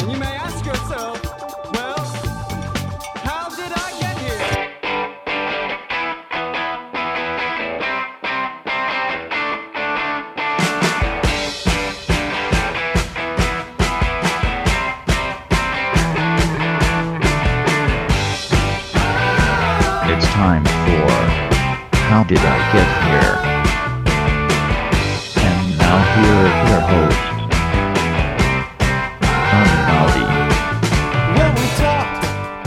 And you may ask yourself, well, how did I get here? It's time for How Did I Get Here? And now here is your host, Johnny Maldi. When we talked,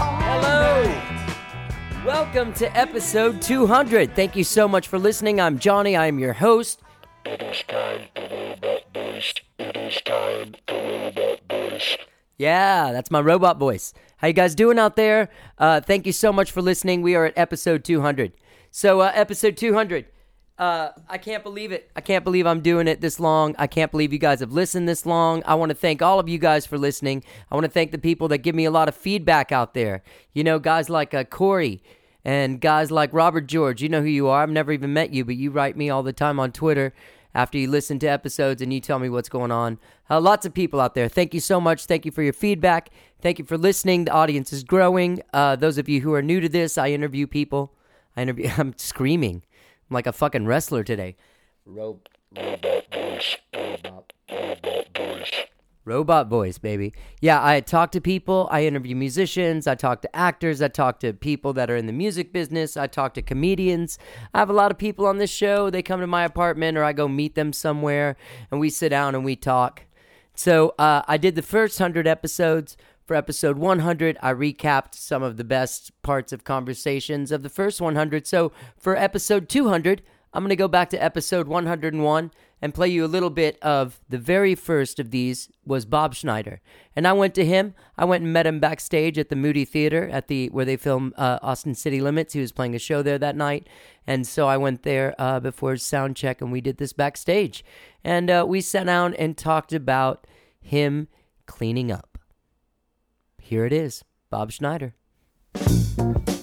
Hello! Welcome to episode 200. Thank you so much for listening. I'm Johnny. I am your host. It is time to roll that voice. It is time to roll that voice. Yeah, that's my robot voice. How you guys doing out there? Thank you so much for listening. We are at episode 200. So, episode 200. I can't believe it. I can't believe I'm doing it this long. I can't believe you guys have listened this long. I want to thank all of you guys for listening. I want to thank the people that give me a lot of feedback out there. You know, guys like Corey and guys like Robert George. You know who you are. I've never even met you, but you write me all the time on Twitter after you listen to episodes and you tell me what's going on. Lots of people out there. Thank you so much. Thank you for your feedback. Thank you for listening. The audience is growing. Those of you who are new to this, I interview people. I'm screaming. I'm like a fucking wrestler today. Robot voice. Robot voice. Robot voice, baby. Yeah, I talk to people. I interview musicians. I talk to actors. I talk to people that are in the music business. I talk to comedians. I have a lot of people on this show. They come to my apartment or I go meet them somewhere and we sit down and we talk. So I did the first 100 episodes. For episode 100, I recapped some of the best parts of conversations of the first 100. So for episode 200, I'm going to go back to episode 101 and play you a little bit of the very first of these was Bob Schneider. And I went to him. I went and met him backstage at the Moody Theater where they film Austin City Limits. He was playing a show there that night. And so I went there before his sound check and we did this backstage. And we sat down and talked about him cleaning up. Here it is, Bob Schneider. Right,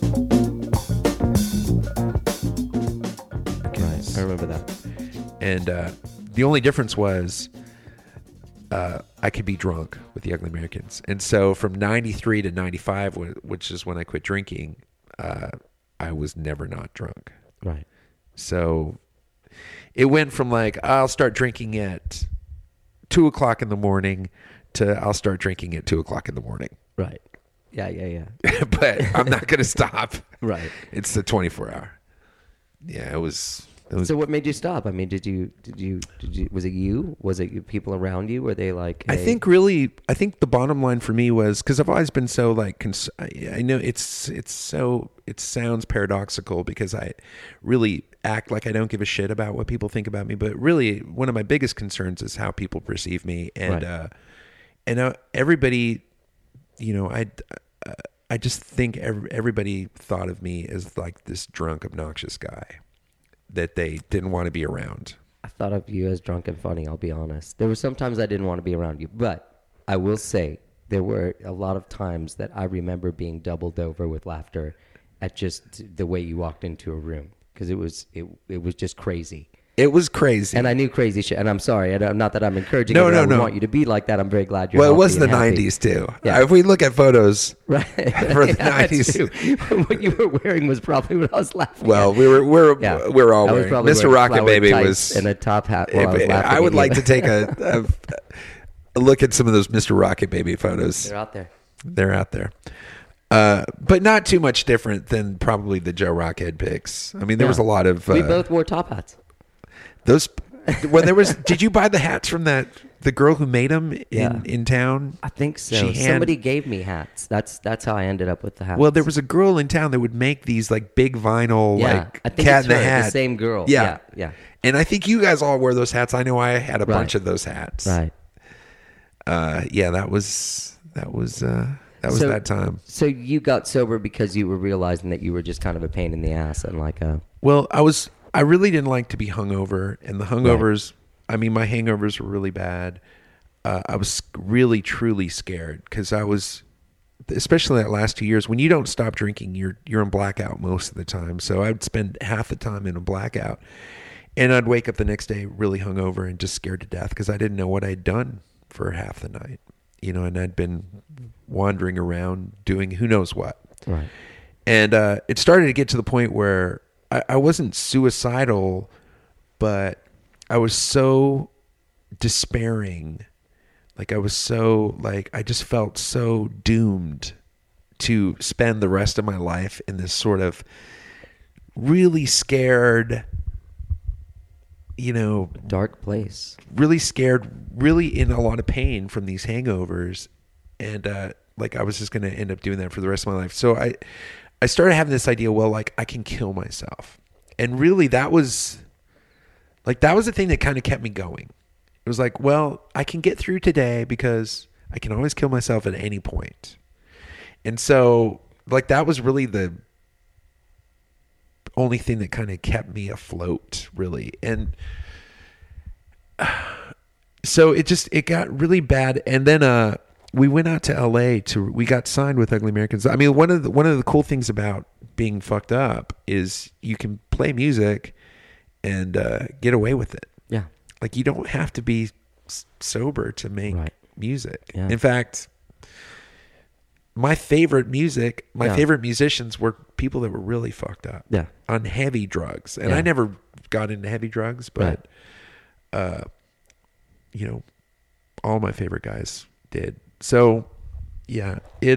I remember that. And the only difference was I could be drunk with the Ugly Americans. And so from 93 to 95, which is when I quit drinking, I was never not drunk. Right. So it went from like, I'll start drinking at 2 o'clock in the morning to I'll start drinking at 2 o'clock in the morning. Right. Yeah. But I'm not going to stop. Right. It's the 24 hour. Yeah, it was. So what made you stop? I mean, did you, was it you? Was it people around you? Were they like, hey? I think the bottom line for me was, because I've always been so like, I know it sounds paradoxical because I really act like I don't give a shit about what people think about me. But really one of my biggest concerns is how people perceive me. And, right. Everybody, you know, I just think everybody thought of me as like this drunk, obnoxious guy that they didn't want to be around. I thought of you as drunk and funny, I'll be honest. There were some times I didn't want to be around you, but I will say there were a lot of times that I remember being doubled over with laughter at just the way you walked into a room, because it was just crazy. It was crazy. And I knew crazy shit. And I'm sorry. Not that I'm encouraging No. I want you to be like that. I'm very glad you're Well, it was healthy the and happy. 90s too. Yeah. If we look at photos right. for the Yeah, 90s. what you were wearing was probably what I was laughing Well, at. we were all I was wearing. probably Mr. wearing Rocket flowered Baby tights was. and a top hat while I was laughing I would at like you. to take a look at some of those Mr. Rocket Baby photos. They're out there. They're out there. But not too much different than probably the Joe Rockhead pics. I mean, there was a lot of. We both wore top hats. Those. When there was, did you buy the hats from the girl who made them in town? I think so. Somebody gave me hats. That's how I ended up with the hats. Well, there was a girl in town that would make these like big vinyl like I think cat it's in the her, hat. the same girl. Yeah. Yeah. And I think you guys all wear those hats. I know I had a Right. bunch of those hats. Right. Yeah, that was that time. So you got sober because you were realizing that you were just kind of a pain in the ass and like a. Well, I really didn't like to be hungover, and the hangovers. Right. I mean, my hangovers were really bad. I was really, truly scared because I was, especially that last 2 years, when you don't stop drinking, you're in blackout most of the time. So I'd spend half the time in a blackout, and I'd wake up the next day really hungover and just scared to death because I didn't know what I'd done for half the night. and I'd been wandering around doing who knows what. Right. And it started to get to the point where I wasn't suicidal, but I was so despairing. Like I was so I just felt so doomed to spend the rest of my life in this sort of really scared, Dark place. really scared, really in a lot of pain from these hangovers. And I was just going to end up doing that for the rest of my life. So I started having this idea, well, I can kill myself. And really that was the thing that kind of kept me going. It was like, well, I can get through today because I can always kill myself at any point. And so that was really the only thing that kind of kept me afloat, really. And so it got really bad. And then we went out to LA we got signed with Ugly Americans. I mean, one of the cool things about being fucked up is you can play music and get away with it. Yeah. Like you don't have to be sober to make music. Yeah. In fact, my favorite musicians were people that were really fucked up. Yeah. On heavy drugs. And Yeah. I never got into heavy drugs, but all my favorite guys did. So yeah, it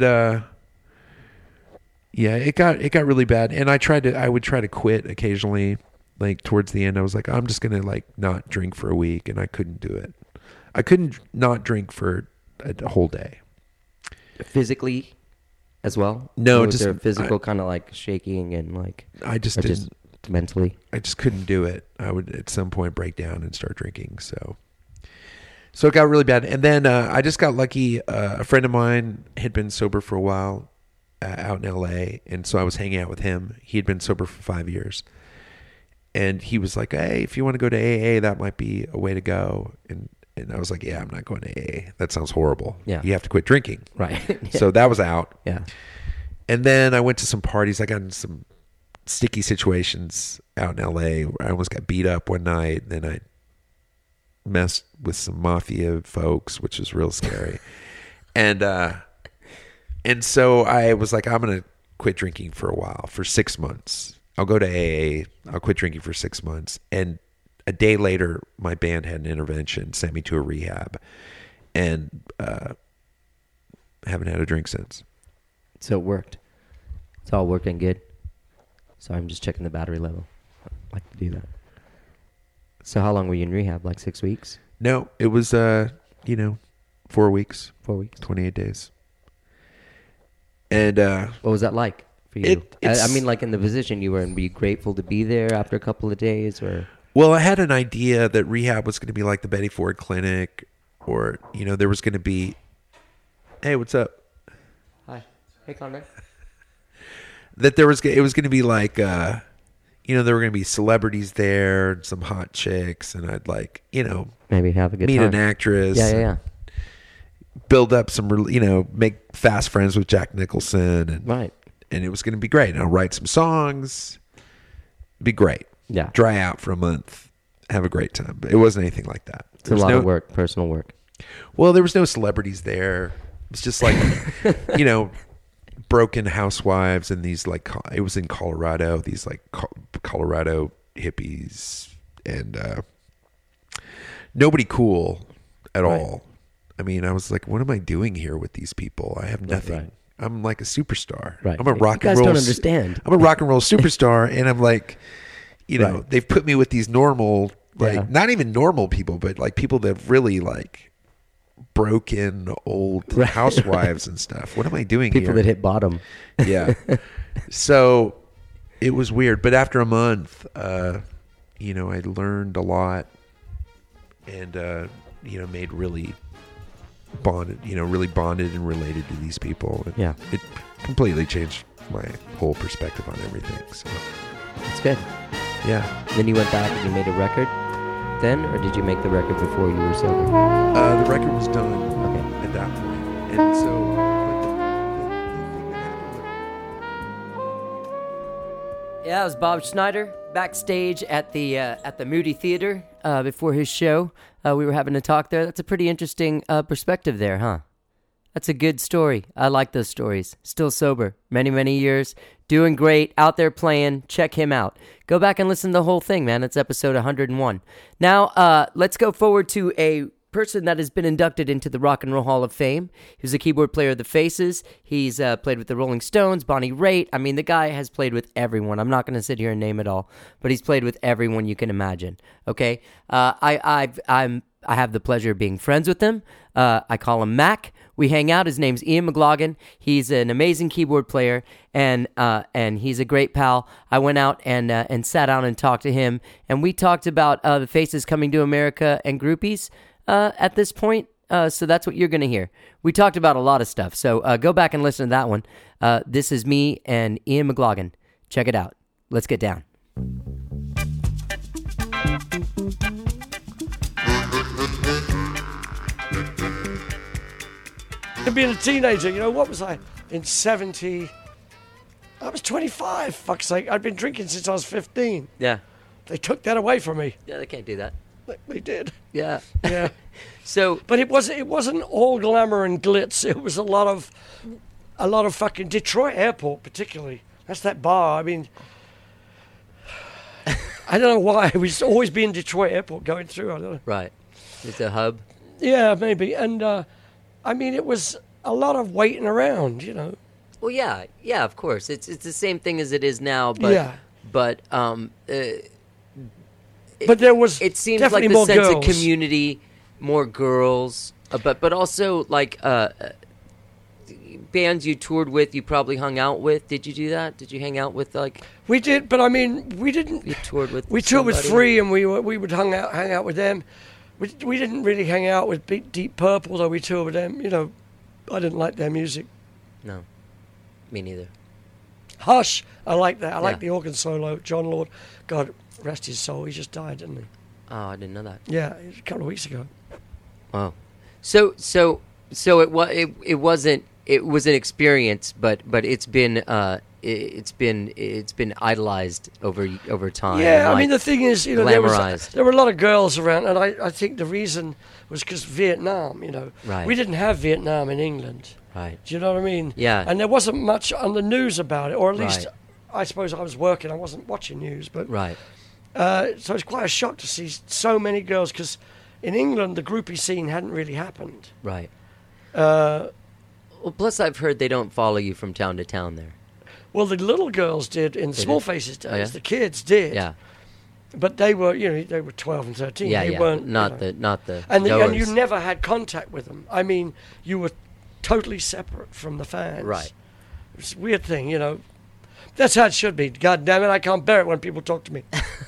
got really bad. And I would try to quit occasionally. Like towards the end, I was like, I'm just going to not drink for a week. And I couldn't do it. I couldn't not drink for a whole day. Physically as well? No, was just there physical kind of shaking and I just or didn't. just mentally? I just couldn't do it. I would at some point break down and start drinking. So it got really bad. And then I just got lucky. A friend of mine had been sober for a while out in LA. And so I was hanging out with him. He had been sober for 5 years. And he was like, hey, if you want to go to AA, that might be a way to go. And I was like, yeah, I'm not going to AA. That sounds horrible. Yeah. You have to quit drinking. Right. Yeah. So that was out. Yeah. And then I went to some parties. I got in some sticky situations out in LA. I almost got beat up one night. And then I messed with some mafia folks, which was real scary. And so I was like, I'm going to quit drinking for a while, for 6 months. I'll go to AA. I'll quit drinking for 6 months. And a day later, my band had an intervention, sent me to a rehab, and haven't had a drink since. So it worked. It's all working good. So I'm just checking the battery level. I like to do that. So how long were you in rehab? 6 weeks? No, it was 4 weeks, 4 weeks? 28 days. And What was that like for you? It's- I mean, in the position you were in, were you grateful to be there after a couple of days, or? well, I had an idea that rehab was going to be like the Betty Ford Clinic, or there was going to be. Hey, what's up? Hi. Hey, Conrad. That it was going to be like, there were going to be celebrities there, some hot chicks, and I'd Maybe have a good meet time. an actress, Yeah. build up some, make fast friends with Jack Nicholson, and Right. and it was going to be great. And I'll write some songs, it'd be great. Yeah. Dry out for a month, have a great time. But it wasn't anything like that. It's a lot of work, personal work. Well, there was no celebrities there. It's just broken housewives and these it was in Colorado, these Colorado hippies, and nobody cool at Right. all. I mean, I was like, what am I doing here with these people? I have nothing. Right. I'm like a superstar. Right. I'm a rock You and guys roll. don't understand. I'm a rock and roll superstar, and I'm like, Right. they've put me with these normal, Yeah. not even normal people, but people that really broken old Right. housewives and stuff. What am I doing People here? that hit bottom. Yeah. So it was weird, but after a month, I learned a lot, and made really bonded and related to these people. And Yeah. it completely changed my whole perspective on everything. So That's good. yeah, Then you went back and you made a record then, or did you make the record before you were sober? the record was done Okay. at that point, and so. But the thing that happened Yeah, it was Bob Schneider backstage at the Moody Theater before his show. We were having a talk there. That's a pretty interesting perspective there, huh? That's a good story. I like those stories. Still sober. Many, many years. Doing great. Out there playing. Check him out. Go back and listen to the whole thing, man. It's episode 101. Now, let's go forward to a person that has been inducted into the Rock and Roll Hall of Fame. He was a keyboard player of the Faces. He's played with the Rolling Stones, Bonnie Raitt. I mean, the guy has played with everyone. I'm not going to sit here and name it all, but he's played with everyone you can imagine. Okay, I have the pleasure of being friends with him. I call him Mac. We hang out. His name's Ian McLaughlin. He's an amazing keyboard player, and he's a great pal. I went out and sat down and talked to him, and we talked about the Faces coming to America and groupies at this point. So that's what you're going to hear. We talked about a lot of stuff, so go back and listen to that one. This is me and Ian McLaughlin. Check it out. Let's get down. Being a teenager, you know, what was I? In 70, I was 25, fuck's sake. I'd been drinking since I was 15. Yeah. They took that away from me. Yeah, they can't do that. They did. Yeah. Yeah. So, But it wasn't all glamour and glitz. It was a lot of fucking Detroit Airport, particularly. That's that bar. I mean, I don't know why. We used to always be in Detroit Airport going through. I don't know. right. It's a hub. Yeah, maybe. And, I mean, it was a lot of waiting around, you know. Well, yeah, of course. It's the same thing as it is now, but Yeah. but But there was it seems like definitely the more sense girls. of community, more girls, but also like bands you toured with, you probably hung out with. Did you do that? Did you hang out with like We did, but I mean, we didn't. you toured with? We toured with somebody? Free, and we would hang out with them. We didn't really hang out with Deep Purple, though we toured with them. You know, I didn't like their music. No, me neither. Hush, I like that. I like Yeah. the organ solo. John Lord, God rest his soul. He just died, didn't he? Oh, I didn't know that. Yeah, it was a couple of weeks ago. Wow. So it wasn't. It was an experience, but it's been idolized over time. Yeah, and, I mean, the like, thing is, you know, glamorized. there were a lot of girls around, and I think the reason was because Vietnam, you know. Right. We didn't have Vietnam in England. right. Do you know what I mean? Yeah. And there wasn't much on the news about it, or at least Right. I suppose I was working. I wasn't watching news, but Right. so it's quite a shock to see so many girls, because in England the groupie scene hadn't really happened. Right. Uh, Well, plus I've heard they don't follow you from town to town there. well, the little girls did in Small did? Faces days. Oh, yeah? The kids did. Yeah. But they were, you know, they were 12 and 13. Yeah, they yeah. weren't. Not you know. the And you goers. never had contact with them. I mean, you were totally separate from the fans. Right. It's a weird thing, you know. That's how it should be. God damn it, I can't bear it when people talk to me.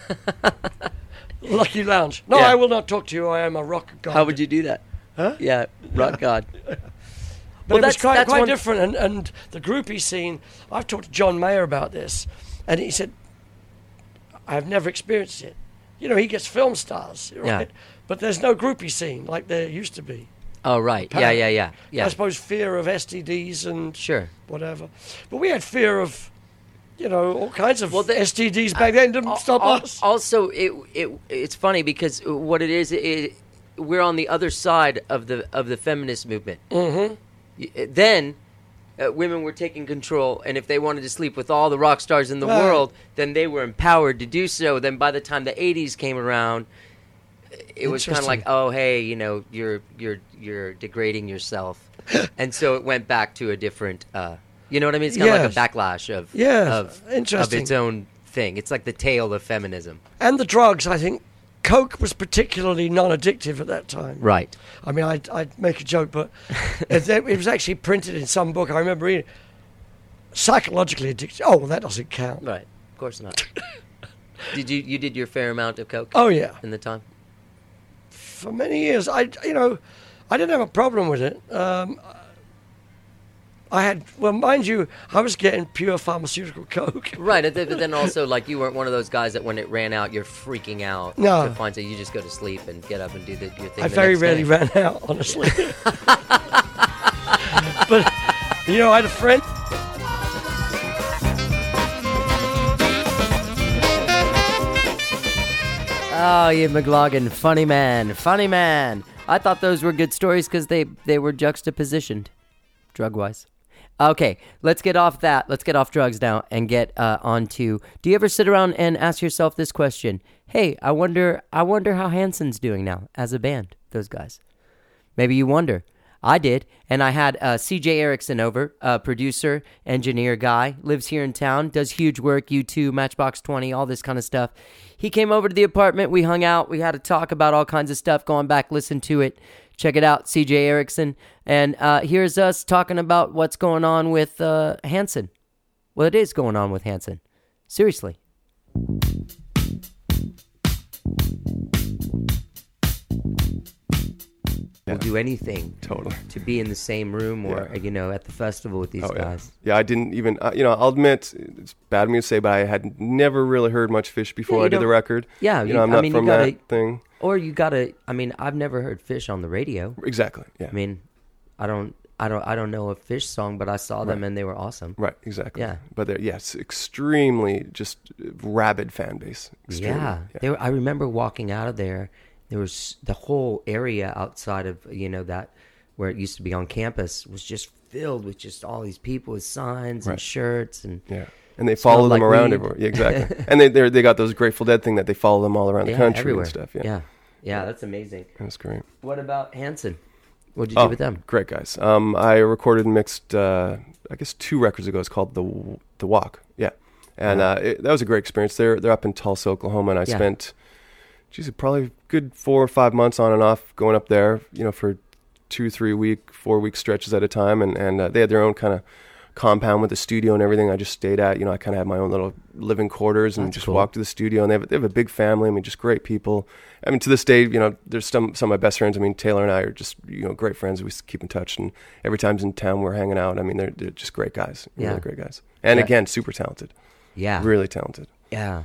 Lucky Lounge. No, Yeah. I will not talk to you. I am a rock god. How would you do that? Huh? Yeah, rock god. But Well, it was that's quite one- different. And the groupie scene, I've talked to John Mayer about this, and he said, I've never experienced it. You know, he gets film stars, right? Yeah. But there's no groupie scene like there used to be. Oh, right. Yeah, yeah. I suppose fear of STDs and Sure. whatever. But we had fear of, you know, all kinds of Well, the- STDs back then. Didn't stop us. Also, it's funny because what it is, we're on the other side of the feminist movement. Mm-hmm. Then women were taking control, and if they wanted to sleep with all the rock stars in the Right. world, then they were empowered to do so. Then by the time the '80s came around, it was kind of like, Interesting. oh, hey, you know, you're degrading yourself, and so it went back to a different. You know what I mean? It's kind of Yes. like a backlash of of interesting. its own thing. It's like the tail of feminism. And the drugs, I think. Coke was particularly non-addictive at that time. Right. I mean, I'd make a joke, but it was actually printed in some book. I remember reading psychologically addictive. Oh, well, that doesn't count. Right. Of course not. You did your fair amount of coke Oh, yeah. in the time? For many years, I didn't have a problem with it. Mind you, I was getting pure pharmaceutical coke. Right, but then also, like, you weren't one of those guys that when it ran out, you're freaking out. No. To find, so you just go to sleep and get up and do your thing. I the very next rarely day. ran out, honestly. But, you know, I had a friend. Oh, Ian McLaughlin, funny man. I thought those were good stories because they were juxtapositioned. drug-wise. Okay, let's get off that. Let's get off drugs now and get on to, do you ever sit around and ask yourself this question? Hey, I wonder how Hanson's doing now as a band, those guys. Maybe you wonder. I did, and I had CJ Erickson over, producer, engineer guy, lives here in town, does huge work, U2, Matchbox 20, all this kind of stuff. He came over to the apartment, we hung out, we had a talk about all kinds of stuff, going back, listen to it. Check it out, CJ Erickson. And here's us talking about what's going on with Hanson. Well, it is going on with Hanson. Seriously. We'll do anything Totally. to be in the same room or, at the festival with these guys. Yeah, I didn't even, I'll admit, it's bad of me to say, but I had never really heard much Fish before I did the record. Yeah. I'm not from that thing. Or you gotta, I've never heard Fish on the radio. Exactly, yeah. I don't know a Fish song, but I saw them and they were awesome. Right, exactly. Yeah. But they're, yes, extremely just rabid fan base. Extremely. Yeah. I remember walking out of there. There was the whole area outside of, that where it used to be on campus was just filled with just all these people with signs and shirts and and they follow them like around weed. everywhere. Yeah, exactly. And they got those Grateful Dead thing that they follow them all around the country everywhere. and stuff. Yeah, that's amazing. That's great. What about Hanson? What did you do with them? Great guys. I recorded and mixed, I guess 2 records ago. It's called The Walk. Yeah. And that was a great experience. They're up in Tulsa, Oklahoma, and I spent, probably a good 4 or 5 months on and off going up there, for 2-3 week, 4 week stretches at a time. And they had their own kind of compound with the studio and everything. I just stayed at, I kind of had my own little living quarters and That's just cool. walked to the studio. And they have a big family. just great people. To this day, there's some of my best friends. Taylor and I are just, great friends. We keep in touch. And every time he's in town, we're hanging out. They're just great guys. Yeah. Really great guys. And again, super talented. Yeah. Really talented. Yeah.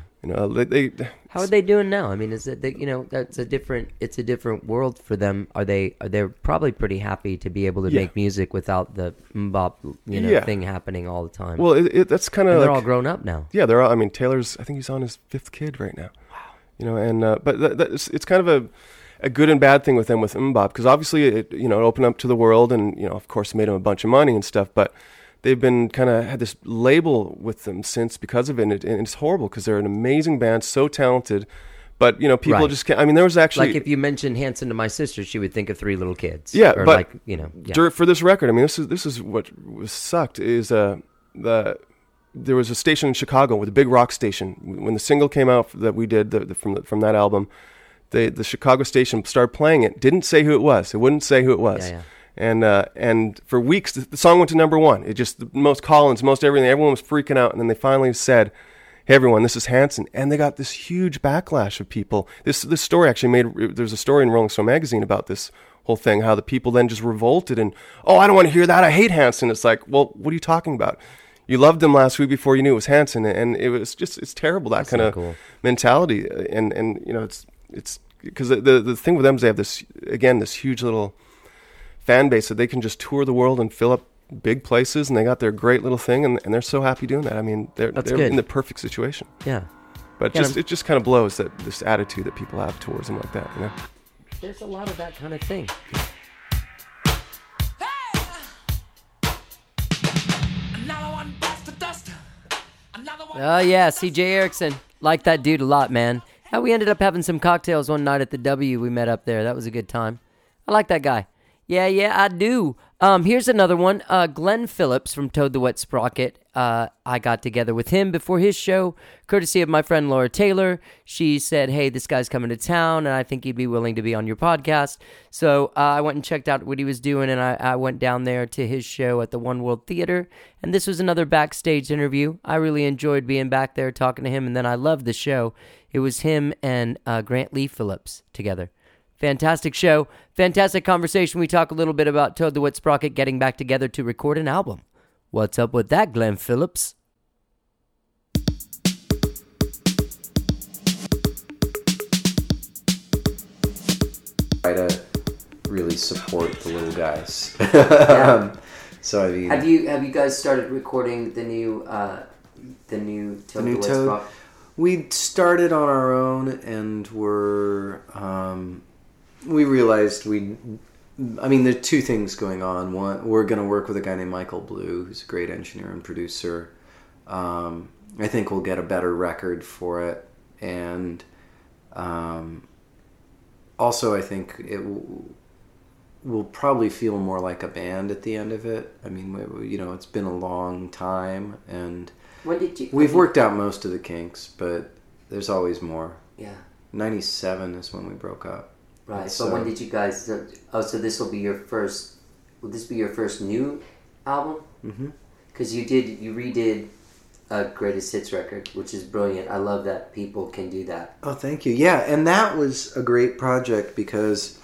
How are they doing now? Is it that's it's a different world for them. They're probably pretty happy to be able to make music without the mbop, thing happening all the time. Well, that's kind of they're all grown up now. Yeah, they're all. Taylor's. I think he's on his 5th kid right now. Wow. But it's kind of a good and bad thing with them with mbop because obviously it opened up to the world and of course made them a bunch of money and stuff, but they've been kind of had this label with them since because of it, and it's horrible because they're an amazing band, so talented, but people just can't. There was actually like if you mentioned Hanson to my sister, she would think of 3 little kids. Yeah, or but for this record, this is what was sucked is there was a station in Chicago with a big rock station when the single came out that we did from that album. The Chicago station started playing it. Didn't say who it was. It wouldn't say who it was. Yeah. And for weeks, the song went to #1. It just, the most call-ins, most everything, everyone was freaking out. And then they finally said, hey, everyone, this is Hanson. And they got this huge backlash of people. This story actually there's a story in Rolling Stone magazine about this whole thing, how the people then just revolted and, oh, I don't want to hear that. I hate Hanson. It's like, well, what are you talking about? You loved him last week before you knew it was Hanson. And it was just, it's terrible, that kind of mentality. And it's because the thing with them is they have this huge little fan base that they can just tour the world and fill up big places, and they got their great little thing, and they're so happy doing that. They're in the perfect situation. Yeah. But it just kind of blows that this attitude that people have towards them like that. There's a lot of that kind of thing. Oh yeah, CJ Erickson. Like that dude a lot, man. We ended up having some cocktails one night at the W. We met up there. That was a good time. I like that guy. Yeah, I do. Here's another one. Glenn Phillips from Toad the Wet Sprocket. I got together with him before his show, courtesy of my friend Laura Taylor. She said, hey, this guy's coming to town, and I think he'd be willing to be on your podcast. So I went and checked out what he was doing, and I went down there to his show at the One World Theater. And this was another backstage interview. I really enjoyed being back there talking to him, and then I loved the show. It was him and Grant Lee Phillips together. Fantastic show, fantastic conversation. We talk a little bit about Toad the Wet Sprocket getting back together to record an album. What's up with that, Glenn Phillips? Try to really support the little guys. So have you guys started recording the new Toad the Wet Sprocket? We started on our own, and we realized we I mean, there are two things going on. One, we're going to work with a guy named Michael Blue, who's a great engineer and producer. I think we'll get a better record for it, and also I think we'll probably feel more like a band at the end of it. I mean, it's been a long time, and we've worked out most of the kinks, but there's always more. Yeah. 97 is when we broke up. Right. So But when did you guys? So this will be your first. Will this be your first new album? Mm-hmm. Because you redid a greatest hits record, which is brilliant. I love that people can do that. Oh, thank you. Yeah, and that was a great project because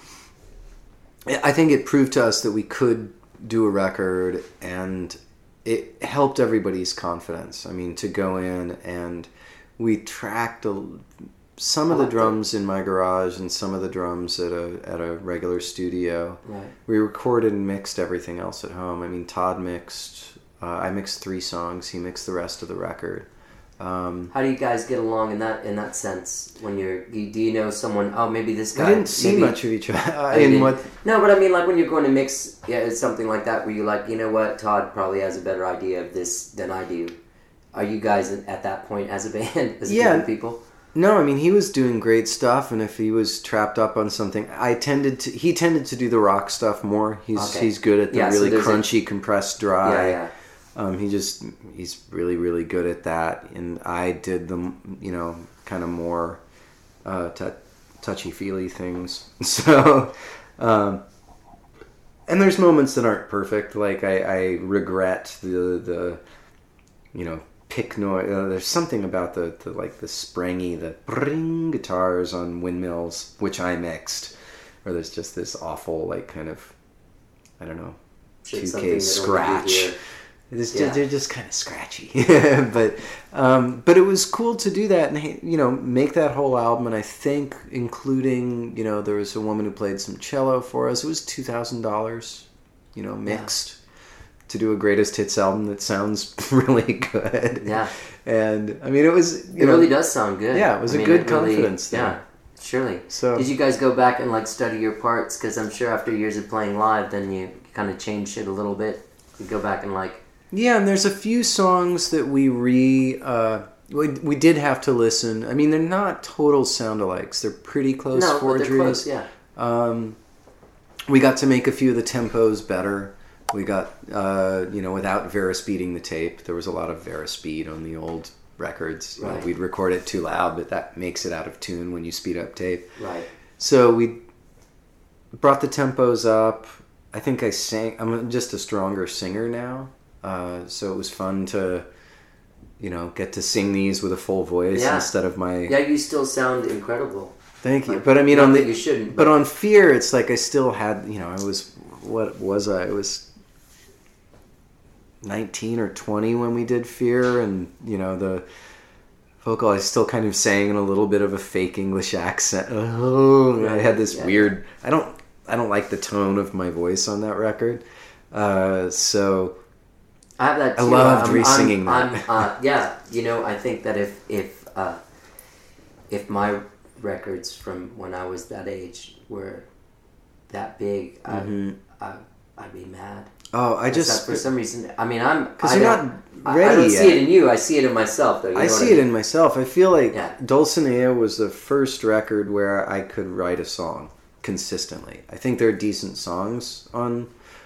I think it proved to us that we could do a record, and it helped everybody's confidence. I mean, to go in and we tracked some of the drums in my garage and some of the drums at a regular studio. Right. We recorded and mixed everything else at home. I mean, Todd mixed. I mixed 3 songs. He mixed the rest of the record. How do you guys get along in that sense? When do you know someone? Oh, maybe this guy. We didn't see much of each other. No, but I mean, like when you're going to mix, it's something like that where you're like, you know what, Todd probably has a better idea of this than I do. Are you guys at that point as a band, as a group of people? No, I mean, he was doing great stuff, and if he was trapped up on something, he tended to do the rock stuff more. He's good at the really crunchy, compressed dry. Yeah. He's really, really good at that, and I did the, kind of more touchy-feely things. So, and there's moments that aren't perfect. Like I regret the pick noise. There's something about the springy, the bring guitars on Windmills, which I mixed, where there's just this awful, kind of, I don't know, 2K scratch. They're just kind of scratchy, but it was cool to do that and make that whole album. And I think including there was a woman who played some cello for us. It was $2,000, mixed to do a greatest hits album that sounds really good. Yeah, and I mean it was it really does sound good. Yeah, it was a good confidence thing. Yeah, surely. So did you guys go back and study your parts? Because I'm sure after years of playing live, then you kind of change it a little bit. You go back and Yeah, and there's a few songs that we did have to listen. I mean, they're not total sound-alikes. They're pretty close forgeries. But they're close, yeah. We got to make a few of the tempos better. We got, without Vera speeding the tape. There was a lot of Vera speed on the old records. Right. We'd record it too loud, but that makes it out of tune when you speed up tape. Right. So we brought the tempos up. I think I sang. I'm just a stronger singer now. So it was fun to, get to sing these with a full voice instead of my... Yeah, you still sound incredible. Thank you. But I mean, you shouldn't. But on Fear, it's like I still had, I was... What was I? I was 19 or 20 when we did Fear, and, the vocal, I still kind of sang in a little bit of a fake English accent. Oh, I had this weird... I don't like the tone of my voice on that record. So... I have that too. I loved re-singing that. I think that if my records from when I was that age were that big, I'd be mad. Oh, for some reason. I mean, because you're not ready I don't yet. see it in you. I see it in myself, though. I see it in myself. I feel like Dulcinea was the first record where I could write a song consistently. I think there are decent songs on.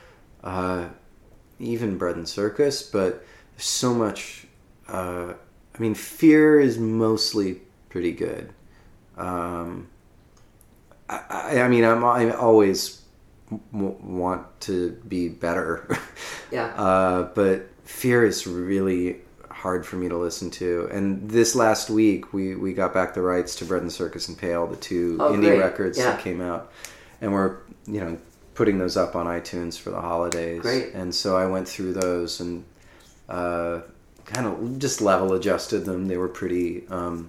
Even Bread and Circus, but there's so much. I mean, Fear is mostly pretty good. I mean, I always want to be better. Yeah. But Fear is really hard for me to listen to. And this last week, we got back the rights to Bread and Circus and Pale, the two indie records that came out, and we're putting those up on iTunes for the holidays. Great. And so I went through those and kind of just level adjusted them. They were pretty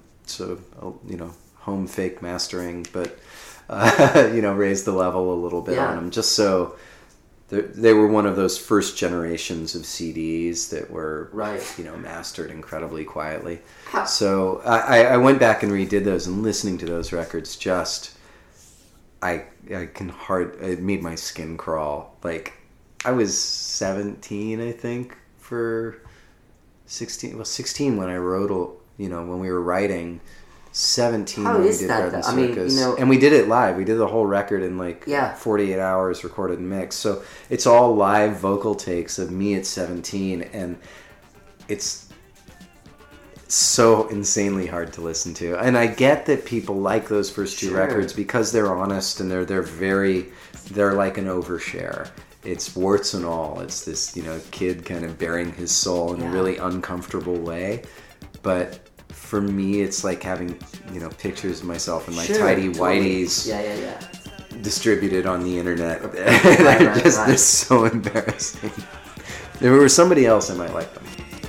home fake mastering, but raised the level a little bit on them, just so they were one of those first generations of CDs that were mastered incredibly quietly. So I went back and redid those, and listening to those records, just I can it made my skin crawl. Like, I was 17, I think, for 16. Well, 16 when I wrote, when we were writing. 17 How when we is did that, Garden though? I mean, Circus. you know- And we did it live. We did the whole record in 48 hours, recorded and mixed. So it's all live vocal takes of me at 17, and it's so insanely hard to listen to. And I get that people like those first two records because they're honest and they're like an overshare. It's warts and all. It's this, kid kind of bearing his soul in a really uncomfortable way. But for me, it's like having, pictures of myself in my tidy whities distributed on the internet. They're so embarrassing. If it were somebody else, I might like them.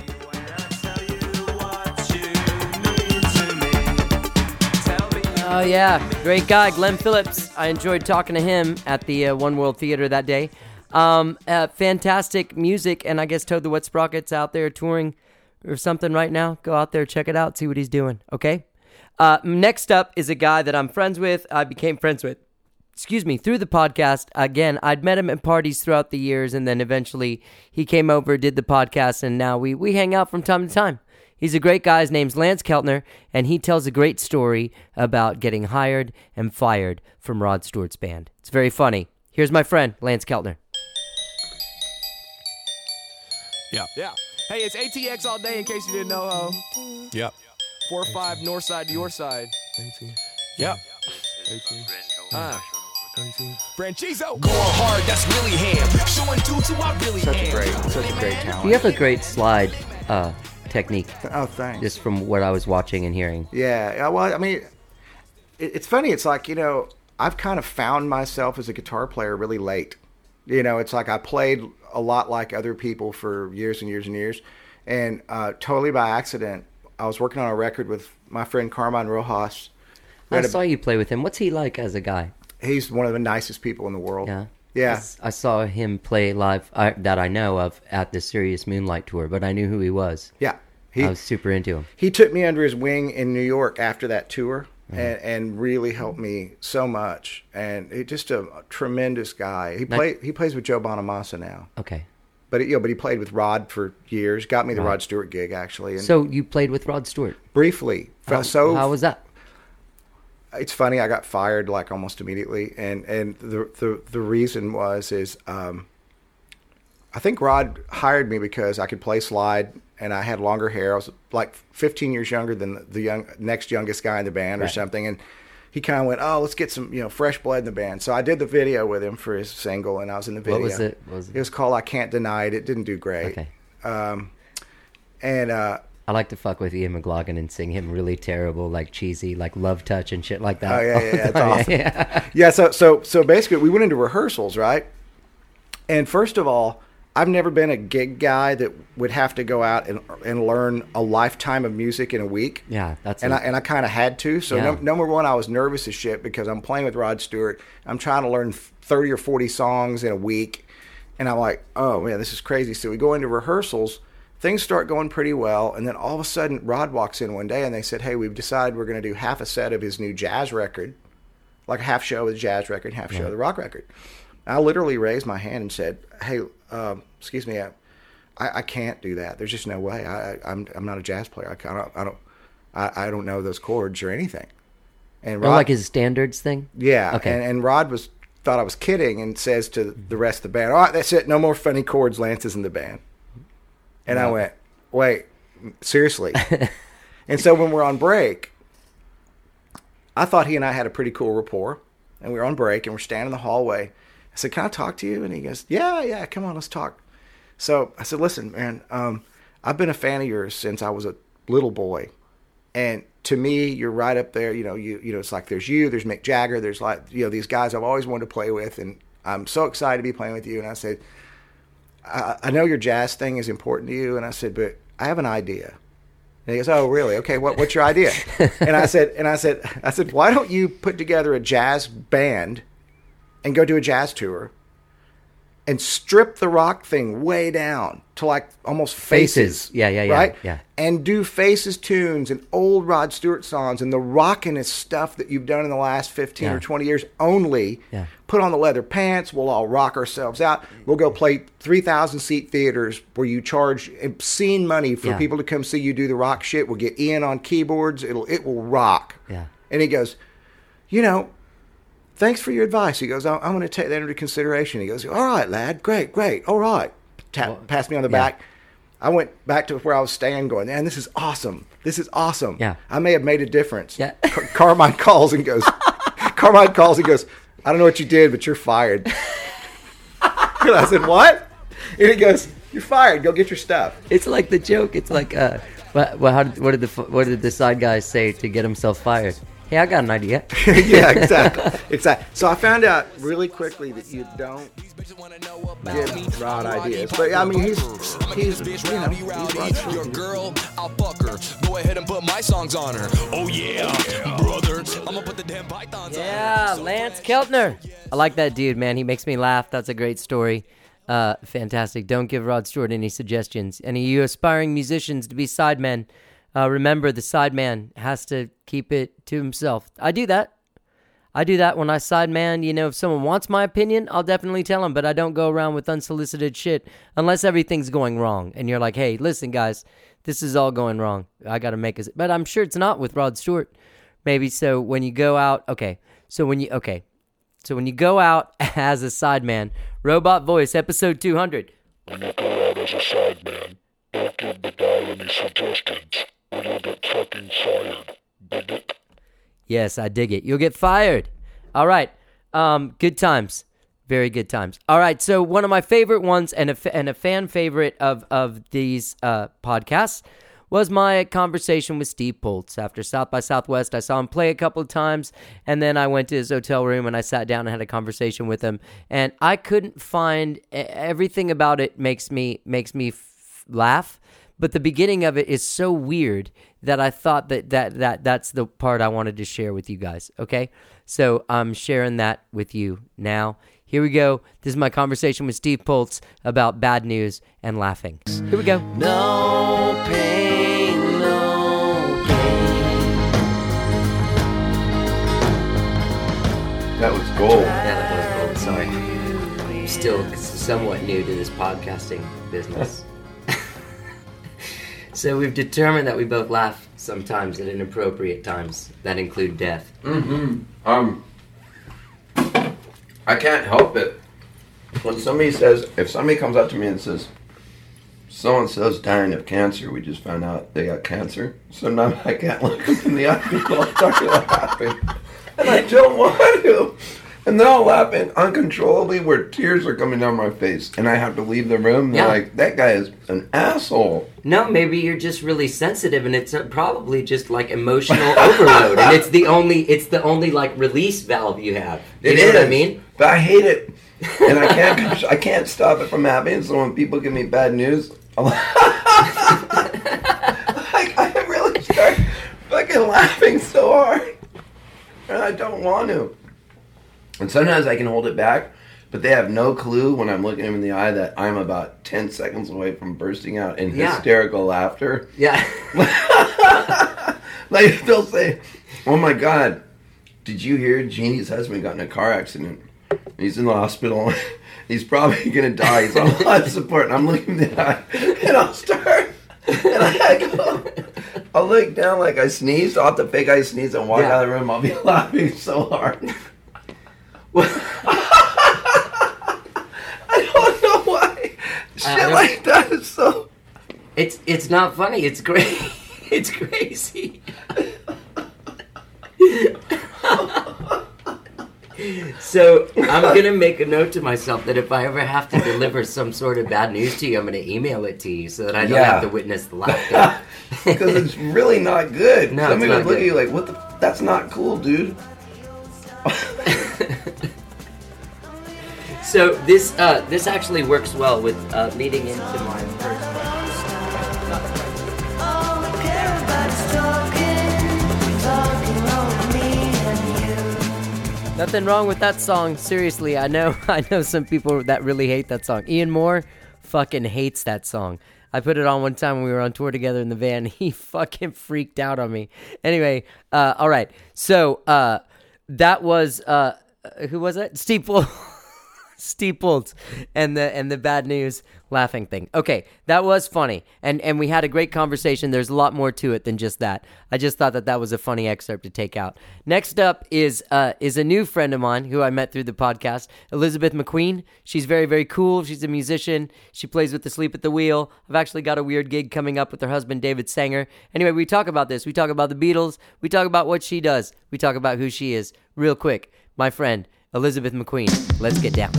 Oh, yeah. Great guy, Glenn Phillips. I enjoyed talking to him at the One World Theater that day. Fantastic music, and I guess Toad the Wet Sprocket's out there touring or something right now. Go out there, check it out, see what he's doing, okay? Next up is a guy that I'm friends with. I became friends with, through the podcast. Again, I'd met him at parties throughout the years, and then eventually he came over, did the podcast, and now we hang out from time to time. He's a great guy. His name's Lance Keltner, and he tells a great story about getting hired and fired from Rod Stewart's band. It's very funny. Here's my friend, Lance Keltner. Yeah. Hey, it's ATX all day in case you didn't know, ho. Yep. 4-5 north side to your side. 18. Yep. 18. Franchiso. Going hard, that's really him. Showing dudes who I really am. Such a great talent. You have a great slide technique. Oh, thanks. Just from what I was watching and hearing. Yeah, well, I mean, it's funny. It's like, I've kind of found myself as a guitar player really late. It's like I played a lot like other people for years and years and years. And totally by accident, I was working on a record with my friend Carmine Rojas. I saw you play with him. What's he like as a guy? He's one of the nicest people in the world. Yeah. Yeah. I saw him play live that I know of at the Serious Moonlight Tour, but I knew who he was. Yeah. I was super into him. He took me under his wing in New York after that tour. And really helped me so much, and he's just a tremendous guy. He plays with Joe Bonamassa now. Okay, but he played with Rod for years. Got me the Rod Stewart gig actually. And so you played with Rod Stewart briefly. How was that? It's funny. I got fired like almost immediately, and the reason is I think Rod hired me because I could play slide. And I had longer hair. I was like 15 years younger than the next youngest guy in the band or something. And he kind of went, "Oh, let's get some fresh blood in the band." So I did the video with him for his single, and I was in the video. What was it? It was called "I Can't Deny It." It didn't do great. Okay. I like to fuck with Ian McLaughlin and sing him really terrible, like cheesy, like Love Touch and shit like that. Oh yeah, that's awesome. So basically, we went into rehearsals, right? And first of all, I've never been a gig guy that would have to go out and learn a lifetime of music in a week. Yeah, I kind of had to. So number one, I was nervous as shit because I'm playing with Rod Stewart. I'm trying to learn 30 or 40 songs in a week, and I'm like, oh man, this is crazy. So we go into rehearsals, things start going pretty well, and then all of a sudden, Rod walks in one day and they said, "Hey, we've decided we're going to do half a set of his new jazz record, like a half show of the jazz record, half show of the rock record." I literally raised my hand and said, "Hey, excuse me, I can't do that. There's just no way. I'm not a jazz player. I don't know those chords or anything." And Rod, like his standards thing. Yeah. Okay. And Rod thought I was kidding and says to the rest of the band, "All right, that's it. No more funny chords. Lance is in the band." And I went, "Wait, seriously?" And so when we're on break, I thought he and I had a pretty cool rapport, and we were on break and we're standing in the hallway. I said, "Can I talk to you?" And he goes, yeah, come on, let's talk. So I said, "Listen, man, I've been a fan of yours since I was a little boy. And to me, you're right up there. It's like there's Mick Jagger, there's like, these guys I've always wanted to play with. And I'm so excited to be playing with you." And I said, I know your jazz thing is important to you. And I said, "But I have an idea." And he goes, "Oh, really? Okay, what's your idea?" and I said, "Why don't you put together a jazz band and go do a jazz tour and strip the rock thing way down to like almost faces. Yeah, right? yeah. And do Faces tunes and old Rod Stewart songs and the rockinest stuff that you've done in the last 15 or 20 years only. Yeah. Put on the leather pants. We'll all rock ourselves out. We'll go play 3,000-seat theaters where you charge obscene money for people to come see you do the rock shit. We'll get Ian on keyboards. It will rock. Yeah. And he goes, you know, thanks for your advice. He goes, I'm going to take that into consideration. He goes, all right, lad. Great. All right. Passed me on the back. I went back to where I was staying going, man, this is awesome. Yeah. I may have made a difference. Yeah. Carmine calls and goes, I don't know what you did, but you're fired. And I said, what? And he goes, you're fired. Go get your stuff. It's like the joke. It's like, what did the side guy say to get himself fired? Hey, I got an idea. Yeah, exactly. So I found out really quickly that you don't give Rod ideas. But I mean, he's Rod Stewart. Your girl, I'll fuck her. Go ahead and put my songs on her. Oh yeah, brother. I'm gonna put the damn pythons on her. Yeah, Lance Keltner. I like that dude, man. He makes me laugh. That's a great story. Fantastic. Don't give Rod Stewart any suggestions. Any of you aspiring musicians to be sidemen, remember the sideman has to keep it to himself. I do that when I sideman. You know, if someone wants my opinion, I'll definitely tell them, but I don't go around with unsolicited shit unless everything's going wrong. And you're like, hey, listen, guys, this is all going wrong. I got to make it. But I'm sure it's not with Rod Stewart. Maybe so when you go out, So when you go out as a sideman, Robot Voice, episode 200. When you go out as a sideman, don't give the guy any suggestions, or you'll get fucking fired. Dig it? Yes, I dig it. You'll get fired. All right. Good times. Very good times. All right. So one of my favorite ones and a fan favorite of these podcasts was my conversation with Steve Poltz. After South by Southwest, I saw him play a couple of times, and then I went to his hotel room and I sat down and had a conversation with him. And I couldn't find everything about it makes me laugh, but the beginning of it is so weird that I thought that's the part I wanted to share with you guys. Okay, so I'm sharing that with you now. Here we go. This is my conversation with Steve Poltz about bad news and laughing. Here we go. No pain, no gain. That was gold. Yeah, that was gold. Sorry. I'm still somewhat new to this podcasting business. So we've determined that we both laugh sometimes at inappropriate times that include death. Mm-hmm. I can't help it. When if somebody comes up to me and says, so-and-so's dying of cancer, we just found out they got cancer. So now I can't look them in the eye because I'm starting laughing. And I don't want to. And they're all laughing uncontrollably where tears are coming down my face. And I have to leave the room. They're like, that guy is an asshole. No, maybe you're just really sensitive and it's probably just like emotional overload. And it's the only like release valve you have. You know what I mean? But I hate it. And I can't stop it from happening. So when people give me bad news, I really start fucking laughing so hard. And I don't want to. And sometimes I can hold it back, but they have no clue when I'm looking them in the eye that I'm about 10 seconds away from bursting out in hysterical laughter. Yeah. Like they'll say, oh my God, did you hear Jeannie's husband got in a car accident? He's in the hospital. He's probably going to die. He's on life support. And I'm looking in the eye and I'll start. And I'll look down like I sneezed. I'll have to fake I sneeze and walk out of the room. I'll be laughing so hard. I don't know why. Shit like that is so... It's not funny. It's great. It's crazy. So I'm going to make a note to myself that if I ever have to deliver some sort of bad news to you, I'm going to email it to you so that I don't have to witness the laughter. Because it's really not good. No, somebody would look at you like, what the... That's not cool, dude. So this actually works well with leading into my first Nothing wrong with that song. Seriously, I know some people that really hate that song. Ian Moore fucking hates that song. I put it on one time when we were on tour together in the van. He fucking freaked out on me. Anyway, all right. So that was who was it? Steeples and the bad news laughing thing. Okay, that was funny, and we had a great conversation. There's a lot more to it than just that. I just thought that was a funny excerpt to take out. Next up is a new friend of mine who I met through the podcast, Elizabeth McQueen. She's very, very cool. She's a musician. She plays with Asleep at the Wheel. I've actually got a weird gig coming up with her husband, David Sanger. Anyway, we talk about this. We talk about the Beatles. We talk about what she does. We talk about who she is. Real quick, my friend, Elizabeth McQueen. Let's get down.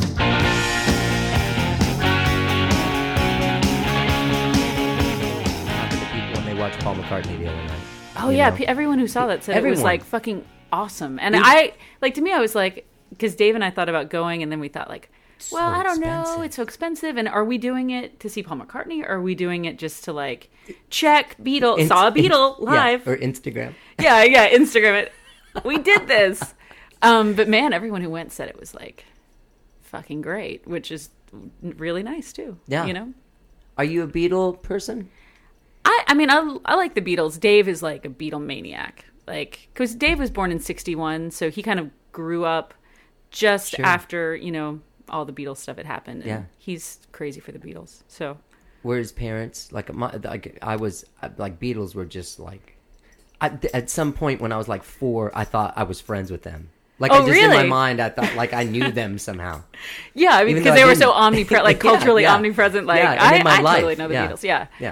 Watch Paul McCartney the other night. Oh yeah, everyone who saw that said it was like fucking awesome. And I was like, because Dave and I thought about going, and then we thought like, well, I don't know, it's so expensive, and are we doing it to see Paul McCartney, or are we doing it just to like check Beatle, saw a Beatle live, or Instagram? Yeah, Instagram it. We did this, but man, everyone who went said it was like fucking great, which is really nice too. Yeah, you know. Are you a Beatle person? I mean, I like the Beatles. Dave is like a Beatle maniac. Like, because Dave was born in 1961, so he kind of grew up just after, you know, all the Beatles stuff had happened. And he's crazy for the Beatles. So, were his parents I was like Beatles were just like at some point when I was like 4, I thought I was friends with them. Like, in my mind, I thought like I knew them somehow. Yeah, I mean, because they were so omnipresent, like culturally omnipresent. Like, I totally know the Beatles. Yeah.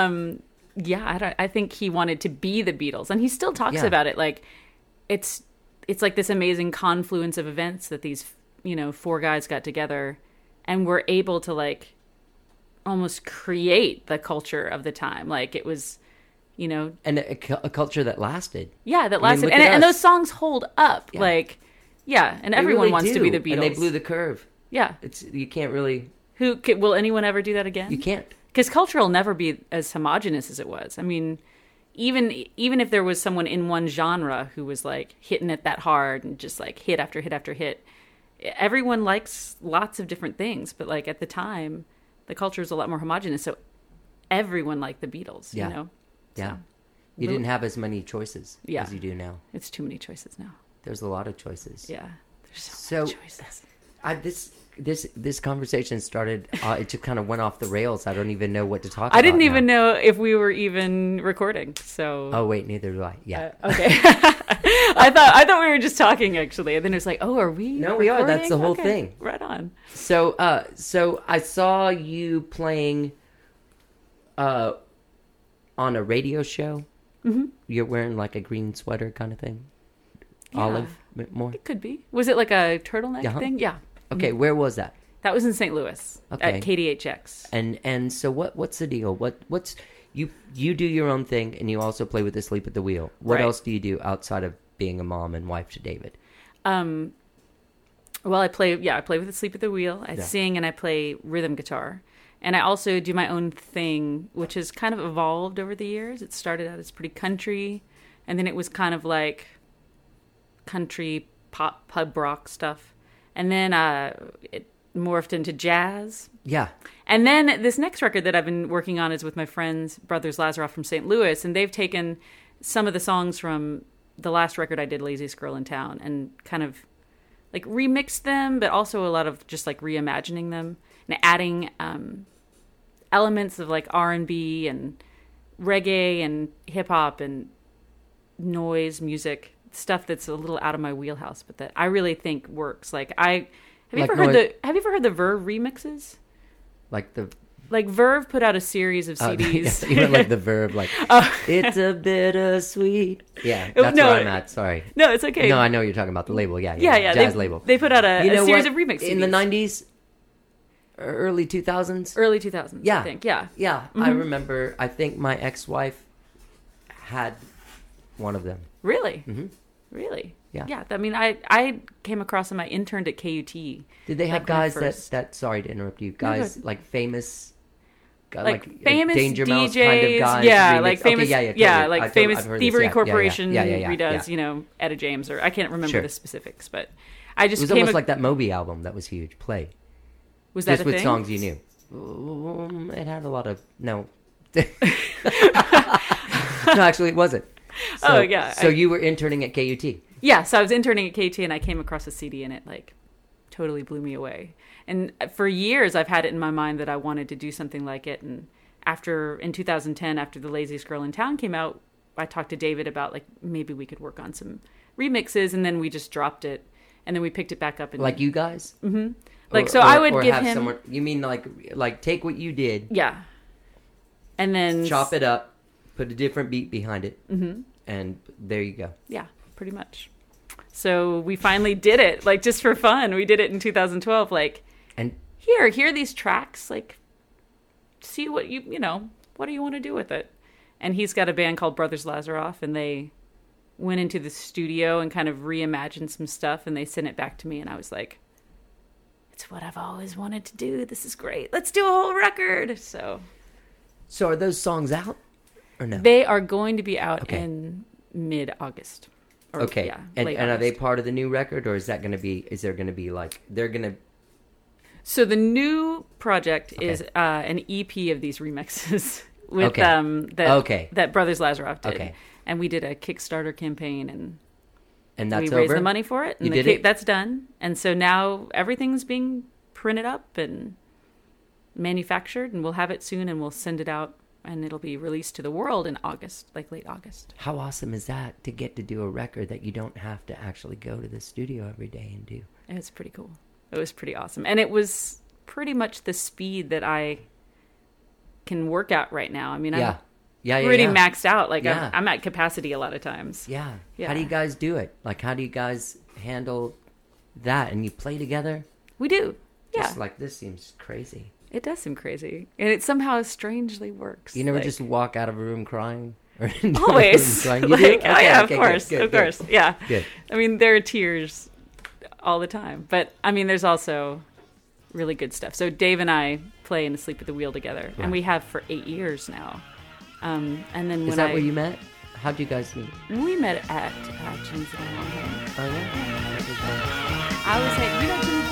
I think he wanted to be the Beatles, and he still talks about it. Like, it's like this amazing confluence of events that these, you know, 4 guys got together and were able to like almost create the culture of the time. Like, it was, you know, and a culture that lasted. Yeah, that lasted, and those songs hold up. Like, and everyone really wants to be the Beatles, and they blew the curve. Yeah, you can't really. Will anyone ever do that again? You can't. Because culture will never be as homogenous as it was. I mean, even if there was someone in one genre who was like hitting it that hard and just like hit after hit after hit, everyone likes lots of different things. But like at the time, the culture was a lot more homogenous, so everyone liked the Beatles. You know, you didn't have as many choices as you do now. It's too many choices now. There's a lot of choices. Yeah, there's so many choices. This conversation started, it just kind of went off the rails. I don't even know what to talk about. I didn't even know if we were even recording, so... Oh, wait, neither do I. Yeah. Okay. I thought we were just talking, actually. And then it was like, oh, are we No, we are. That's the whole thing. Right on. So I saw you playing on a radio show. Mm-hmm. You're wearing like a green sweater kind of thing? Yeah. Olive more? It could be. Was it like a turtleneck thing? Yeah. Okay, where was that? That was in St. Louis at KDHX. And so what's the deal? What's you do your own thing, and you also play with Asleep at the Wheel. What else do you do outside of being a mom and wife to David? Well, I play with Asleep at the Wheel. I sing and I play rhythm guitar. And I also do my own thing, which has kind of evolved over the years. It started out as pretty country, and then it was kind of like country pop pub rock stuff. And then it morphed into jazz. Yeah. And then this next record that I've been working on is with my friends, Brothers Lazaroff from St. Louis. And they've taken some of the songs from the last record I did, Laziest Girl in Town, and kind of like remixed them, but also a lot of just like reimagining them and adding elements of like R&B and reggae and hip hop and noise music. Stuff that's a little out of my wheelhouse, but that I really think works. Like have you ever heard the Verve remixes? Like Verve put out a series of CDs. You went like the Verve, like it's a bittersweet. Yeah, that's where I'm at. Sorry. No, it's okay. No, I know what you're talking about, the label. Yeah. Jazz label. They put out a series of remixes in the 90s, early 2000s. Early 2000s. Yeah, I think. Yeah. Mm-hmm. I remember. I think my ex-wife had one of them. Really? Mm-hmm. Really? Yeah. Yeah. I mean, I came across them. I interned at KUT. Did they have guys that? Sorry to interrupt you. Guys like famous like famous Danger Mouse DJs, kind of guys. yeah, remix. like famous, Okay, totally. like famous I've heard this, Thievery yeah, Corporation yeah. redoes, you know, Etta James, or I can't remember Sure. the specifics, but I just It was came almost like that Moby album that was huge. Play. Was that just a with thing? songs you knew? It had a lot of no. No, actually, it wasn't. So, Oh, yeah, So you were interning at KUT. Yeah, so I was interning at KT and I came across a CD and it like totally blew me away. And for years I've had it in my mind that I wanted to do something like it. And in 2010, after The Laziest Girl in Town came out, I talked to David about like maybe we could work on some remixes, and then we just dropped it, and then we picked it back up. And Like you guys? Mm-hmm. Like, so I would give have him... Someone, you mean like take what you did. Yeah. And then... Chop it up, put a different beat behind it, and there you go. Yeah, pretty much. So we finally did it, like just for fun. We did it in 2012. Like, and here are these tracks. Like, see what what do you want to do with it? And he's got a band called Brothers Lazaroff, and they went into the studio and kind of reimagined some stuff, and they sent it back to me, and I was like, it's what I've always wanted to do. This is great. Let's do a whole record. So are those songs out or no? They are going to be out in mid-August. Okay. Yeah, and late are they August. part of the new record, or is there going to be like they're going to? So the new project is an EP of these remixes with that Brothers Lazaroff did. Okay. And we did a Kickstarter campaign, and that's we raised over? the money for it. And You did it? That's done. And so now everything's being printed up and manufactured, and we'll have it soon, and we'll send it out, and it'll be released to the world in August, like late August. How awesome is that to get to do a record that you don't have to actually go to the studio every day and do? It was pretty cool. It was pretty awesome. And it was pretty much the speed that I can work at right now. I mean, I'm pretty maxed out. Like, I'm at capacity a lot of times. Yeah. Yeah. How do you guys do it? Like, how do you guys handle that? And you play together? We do. Yeah. Just like, this seems crazy. It does seem crazy. And it somehow strangely works. You never Like, just walk out of a room crying? Or always. crying? You Like, do? oh, Okay, yeah, okay, of course. good, Of good. course. Yeah. Good. I mean, there are tears all the time. But, I mean, there's also really good stuff. So Dave and I play in Asleep at the Wheel together. Yeah. And we have for 8 years now. And then Is that where you met? How'd you guys meet? We met at Jim's at Longhorn. Oh, yeah? I was like, you know Jimmy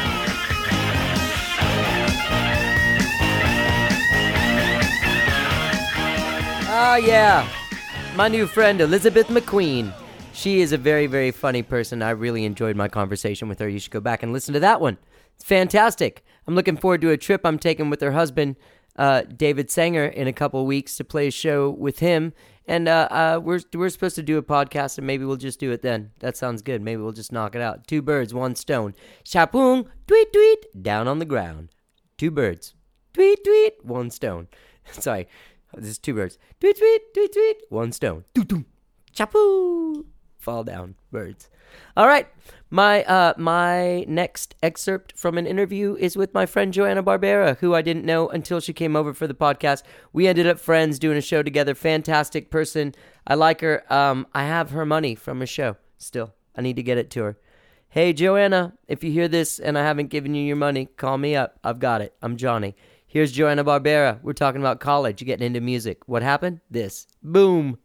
Oh, yeah. My new friend, Elizabeth McQueen. She is a very, very funny person. I really enjoyed my conversation with her. You should go back and listen to that one. It's fantastic. I'm looking forward to a trip I'm taking with her husband, David Sanger, in a couple of weeks to play a show with him. And we're supposed to do a podcast, and maybe we'll just do it then. That sounds good. Maybe we'll just knock it out. 2 birds, 1 stone. Shapoong, tweet, tweet, down on the ground. 2 birds, tweet, tweet, 1 stone. Sorry, this is 2 birds. Tweet, tweet, tweet, tweet, 1 stone. Doo-doo. Chapoo. Fall down, birds. All right, my next excerpt from an interview is with my friend Joanna Barbera, who I didn't know until she came over for the podcast. We ended up friends doing a show together. Fantastic person. I like her. I have her money from a show still. I need to get it to her. Hey, Joanna, if you hear this and I haven't given you your money, call me up. I've got it. I'm Johnny. Here's Joanna Barbera. We're talking about college, getting into music. What happened? This. Boom.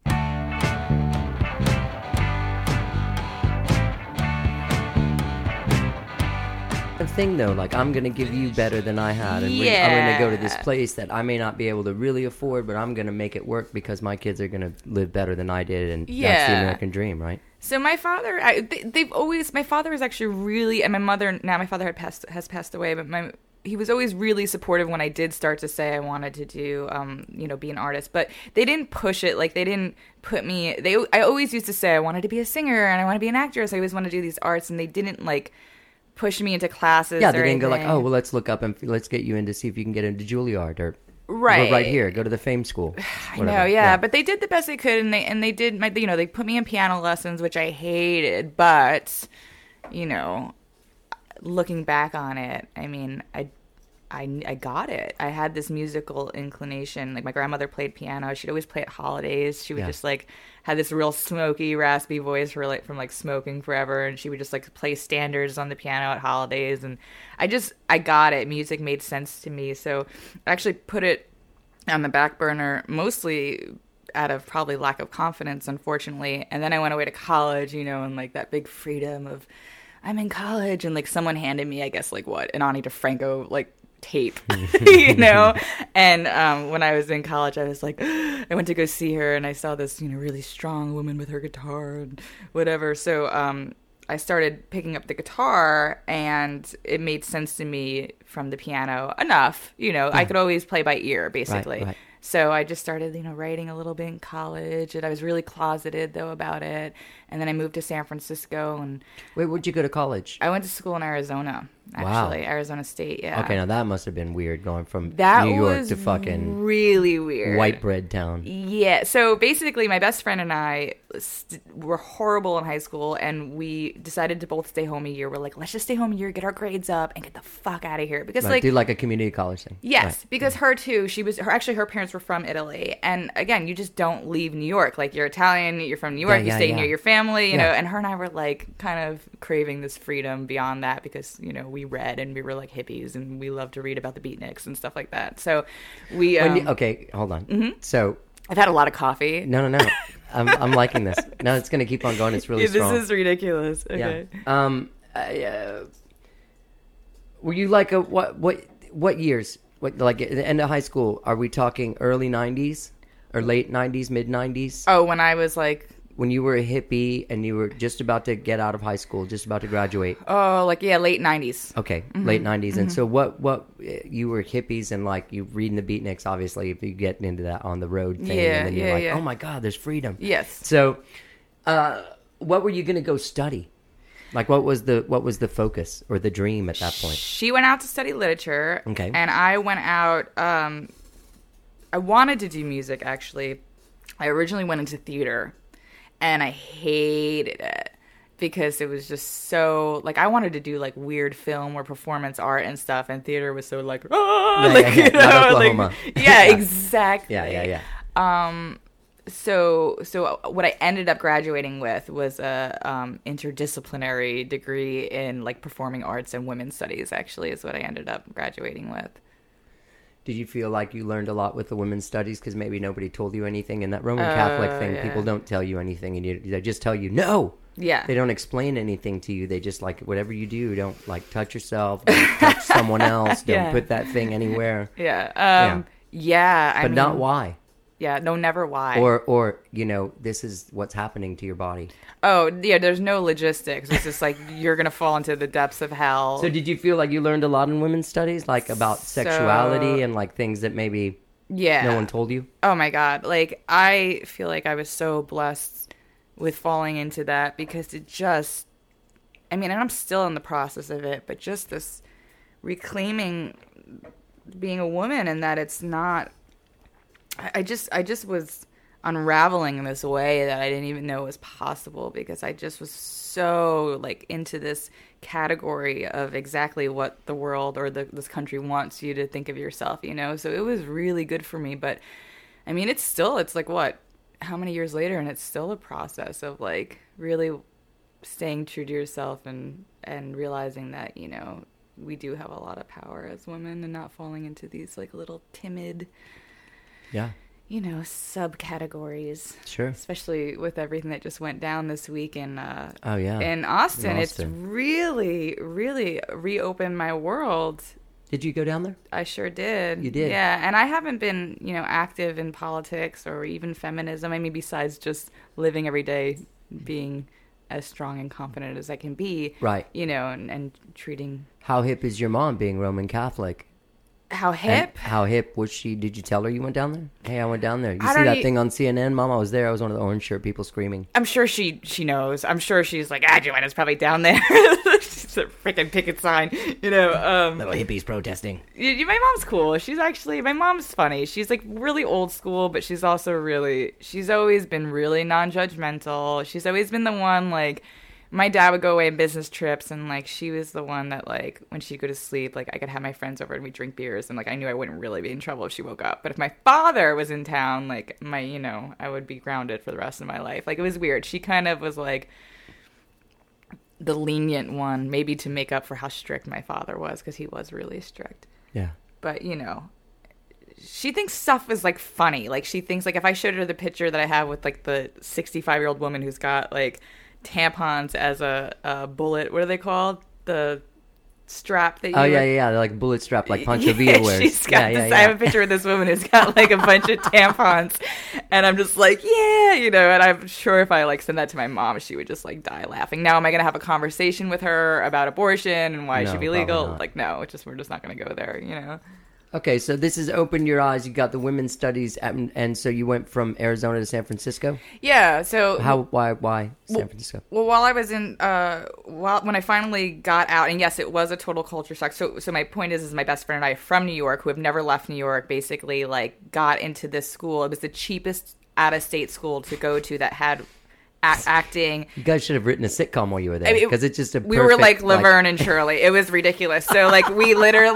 Thing though, like, I'm gonna give you better than I had, and I'm gonna go to this place that I may not be able to really afford, but I'm gonna make it work because my kids are gonna live better than I did, and that's the American dream, right? So my father, my father is actually really, and my mother, now my father has passed away, but he was always really supportive when I did start to say I wanted to do, be an artist. But they didn't push it. Like, they didn't put me. I always used to say I wanted to be a singer and I want to be an actress. I always want to do these arts, and they didn't like push me into classes. Yeah, they or didn't go like, anything. oh, well, let's look up and let's get you in to see if you can get into Juilliard or right, go right here, go to the Fame School. I know, yeah, but they did the best they could, and they did my, they put me in piano lessons, which I hated, but looking back on it, I mean, I got it. I had this musical inclination. Like, my grandmother played piano. She'd always play at holidays. She would just like had this real smoky, raspy voice from smoking forever, and she would just like play standards on the piano at holidays. And I got it. Music made sense to me, so I actually put it on the back burner, mostly out of probably lack of confidence, unfortunately. And then I went away to college, you know, and like that big freedom of I'm in college, and like someone handed me, I guess, like what, an Ani DeFranco like tape, you know. And when I was in college, I was like, I went to go see her, and I saw this, you know, really strong woman with her guitar and whatever. So I started picking up the guitar, and it made sense to me from the piano enough, you know. I could always play by ear, basically. Right. So I just started, you know, writing a little bit in college, and I was really closeted though about it. And then I moved to San Francisco, and Wait, where'd you go to college? I went to school in Arizona, actually, Arizona State. Yeah. Okay, now that must have been weird going from That New York was to fucking really weird. white bread town. Yeah. So basically, my best friend and I were horrible in high school, and we decided to both stay home a year. We're like, let's just stay home a year, get our grades up, and get the fuck out of here. Because Right, like, do like a community college thing. yes, Right. because her too. Her parents were from Italy, and again, you just don't leave New York. Like, you're Italian, you're from New York, you yeah, stay yeah. near your family, you Yeah. know. And her and I were like kind of craving this freedom beyond that, because you know we read and we were like hippies, and we loved to read about the beatniks and stuff like that. So we Okay, hold on. So I've had a lot of coffee. no. I'm liking this. No, it's gonna keep on going. It's really Yeah, strong. this is ridiculous. Okay. Yeah. Were you like what years? What, like at the end of high school? Are we talking early 90s or late 90s, mid 90s? Oh, when I was like, When you were a hippie and you were just about to get out of high school, just about to graduate. late 90s. Okay, late 90s. And so what you were hippies and like you reading the beatniks, obviously, if you get into that on the road thing, and then you're like, oh my God, there's freedom. Yes. So what were you going to go study? Like what was the focus or the dream at that point? She went out to study literature. Okay. And I went out, I wanted to do music, actually. I originally went into theater, and I hated it because it was just so, like, I wanted to do, like, weird film or performance art and stuff, and theater was so, like, you know, Not Oklahoma. like, yeah, exactly. Yeah. So what I ended up graduating with was a interdisciplinary degree in, like, performing arts and women's studies, actually, is what I ended up graduating with. Did you feel like you learned a lot with the women's studies because maybe nobody told you anything? And that Roman Catholic thing, yeah. people don't tell you anything, and they just tell you no. Yeah. They don't explain anything to you. They just like whatever you do, don't like touch yourself, don't touch someone else, don't Yeah. put that thing anywhere. Yeah. I But mean, not why. Yeah, no, never why. Or you know, this is what's happening to your body. Oh, yeah, there's no logistics. It's just like you're going to fall into the depths of hell. So did you feel like you learned a lot in women's studies, like about sexuality and like things that maybe no one told you? Oh my God. Like, I feel like I was so blessed with falling into that because it just, I mean, and I'm still in the process of it, but just this reclaiming being a woman and that it's not, I just was unraveling in this way that I didn't even know was possible because I just was so like into this category of exactly what the world or this country wants you to think of yourself, you know? So it was really good for me. But I mean, it's like what, how many years later? And it's still a process of like really staying true to yourself and realizing that, you know, we do have a lot of power as women and not falling into these like little timid, you know, subcategories. Sure. Especially with everything that just went down this week in Oh yeah. in Austin. It's really, really reopened my world. Did you go down there? I sure did. You did? Yeah, and I haven't been, you know, active in politics or even feminism. I mean, besides just living every day being as strong and confident as I can be. Right. You know, and treating... How hip is your mom being Roman Catholic? How hip? And how hip was she? Did you tell her you went down there? Hey, I went down there. You I see don't that e- thing on CNN? Mom, I was there. I was one of the orange shirt people screaming. I'm sure she knows. I'm sure she's like, Joanna's probably down there. She's a freaking picket sign, you know. Little hippies protesting. My mom's cool. My mom's funny. She's like really old school, but she's also she's always been really non-judgmental. She's always been the one, like, my dad would go away on business trips, and like she was the one that like when she'd go to sleep, like I could have my friends over and we'd drink beers, and like I knew I wouldn't really be in trouble if she woke up. But if my father was in town, like I would be grounded for the rest of my life. Like it was weird. She kind of was like the lenient one, maybe to make up for how strict my father was, because he was really strict. Yeah. But you know, she thinks stuff is like funny. Like she thinks like if I showed her the picture that I have with like the 65-year-old woman who's got like tampons as a bullet. What are they called? The strap that you They're like bullet strap like Pancho Villa wears. She's got I have a picture of this woman who's got like a bunch of tampons, and I'm just like, and I'm sure if I like send that to my mom, she would just like die laughing. Now, am I gonna have a conversation with her about abortion and why it should be legal? Like, no, we're just not gonna go there, Okay, so this has opened your eyes. You got the women's studies, and so you went from Arizona to San Francisco. Yeah. So why San Francisco? Well, while I was in, when I finally got out, and yes, it was a total culture shock. So my point is my best friend and I from New York, who have never left New York, basically like got into this school. It was the cheapest out-of-state school to go to that had acting. You guys should have written a sitcom while you were there, because it's just we were like Laverne and Shirley. It was ridiculous. So like we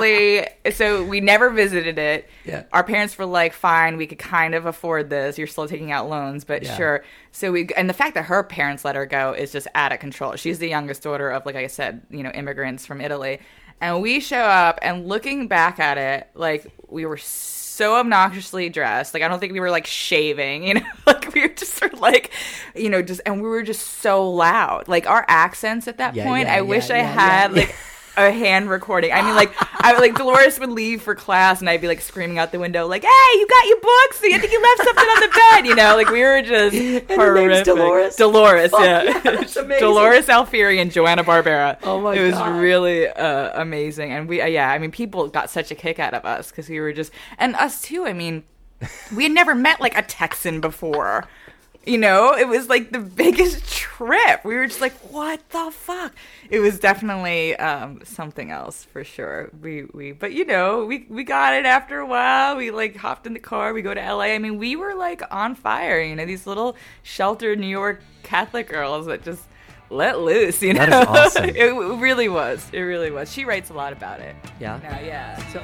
never visited it. Yeah. Our parents were like, fine, we could kind of afford this. You're still taking out loans, but sure. So and the fact that her parents let her go is just out of control. She's the youngest daughter of, like I said, immigrants from Italy. And we show up, and looking back at it, like we were so obnoxiously dressed. Like I don't think we were like shaving, like we were just sort of like, and we were just so loud. Like our accents at that point, I wish I had like a hand recording. I mean, like Dolores would leave for class, and I'd be like screaming out the window, like, "Hey, you got your books? I think you left something on the bed." Like we were just horrific. Dolores, yeah. That's amazing. Dolores Alfieri and Joanna Barbera. Oh my god, it was really amazing. And we, people got such a kick out of us because we were just, and us too. I mean, we had never met like a Texan before. It was like the biggest trip. We were just like, what the fuck? It was definitely something else for sure. We got it after a while. We like hopped in the car. We go to LA. I mean, we were like on fire. These little sheltered New York Catholic girls that just let loose. That is awesome. It really was. It really was. She writes a lot about it. Yeah. Yeah. So,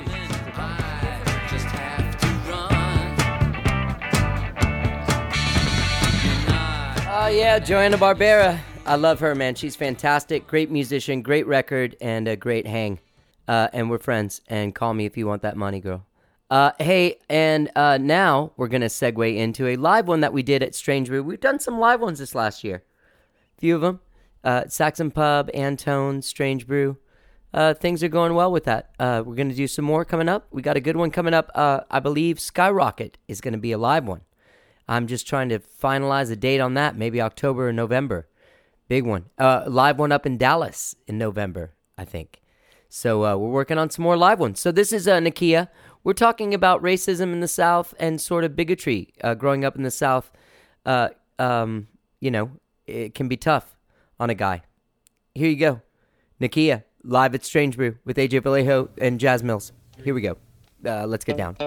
Oh, yeah, Joanna Barbera. I love her, man. She's fantastic. Great musician, great record, and a great hang. And we're friends. And call me if you want that money, girl. Hey, and now we're going to segue into a live one that we did at Strange Brew. We've done some live ones this last year. A few of them. Saxon Pub, Antone, Strange Brew. Things are going well with that. We're going to do some more coming up. We got a good one coming up. I believe Skyrocket is going to be a live one. I'm just trying to finalize a date on that, maybe October or November. Big one. Live one up in Dallas in November, I think. So we're working on some more live ones. So this is Nakia. We're talking about racism in the South and sort of bigotry growing up in the South. It can be tough on a guy. Here you go. Nakia, live at Strange Brew with AJ Vallejo and Jazz Mills. Here we go. Let's get down.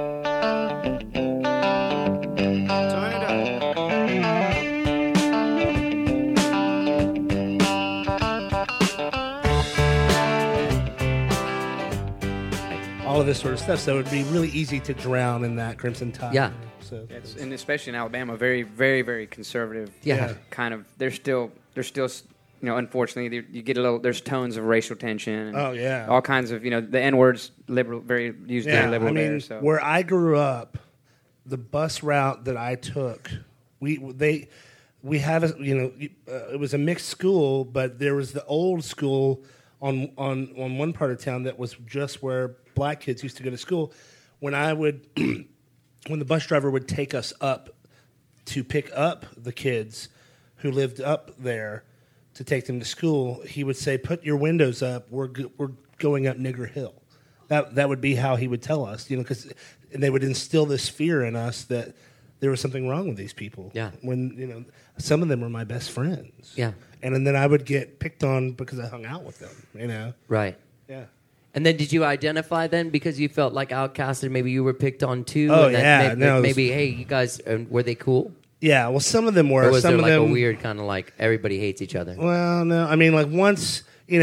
All of this sort of stuff, so it would be really easy to drown in that Crimson Tide. Yeah. So, and especially in Alabama, very, very, very conservative. Yeah. Kind of. There's still, unfortunately, you get a little. There's tones of racial tension. And oh yeah. All kinds of, the N word's liberal, very used very liberal there. So where I grew up, the bus route that I took, we had it was a mixed school, but there was the old school on one part of town that was just where black kids used to go to school. When when the bus driver would take us up to pick up the kids who lived up there to take them to school, he would say, "Put your windows up. We're going up Nigger Hill." That would be how he would tell us, because they would instill this fear in us that there was something wrong with these people. Yeah. When some of them were my best friends. Yeah. And then I would get picked on because I hung out with them. Right. Yeah. And then did you identify then because you felt like outcasted? Maybe you were picked on too? Oh, and yeah. Maybe, hey, you guys, were they cool? Yeah, well, some of them were. Or was some there of like them, a weird kind of like everybody hates each other? Well, no. I mean, like once,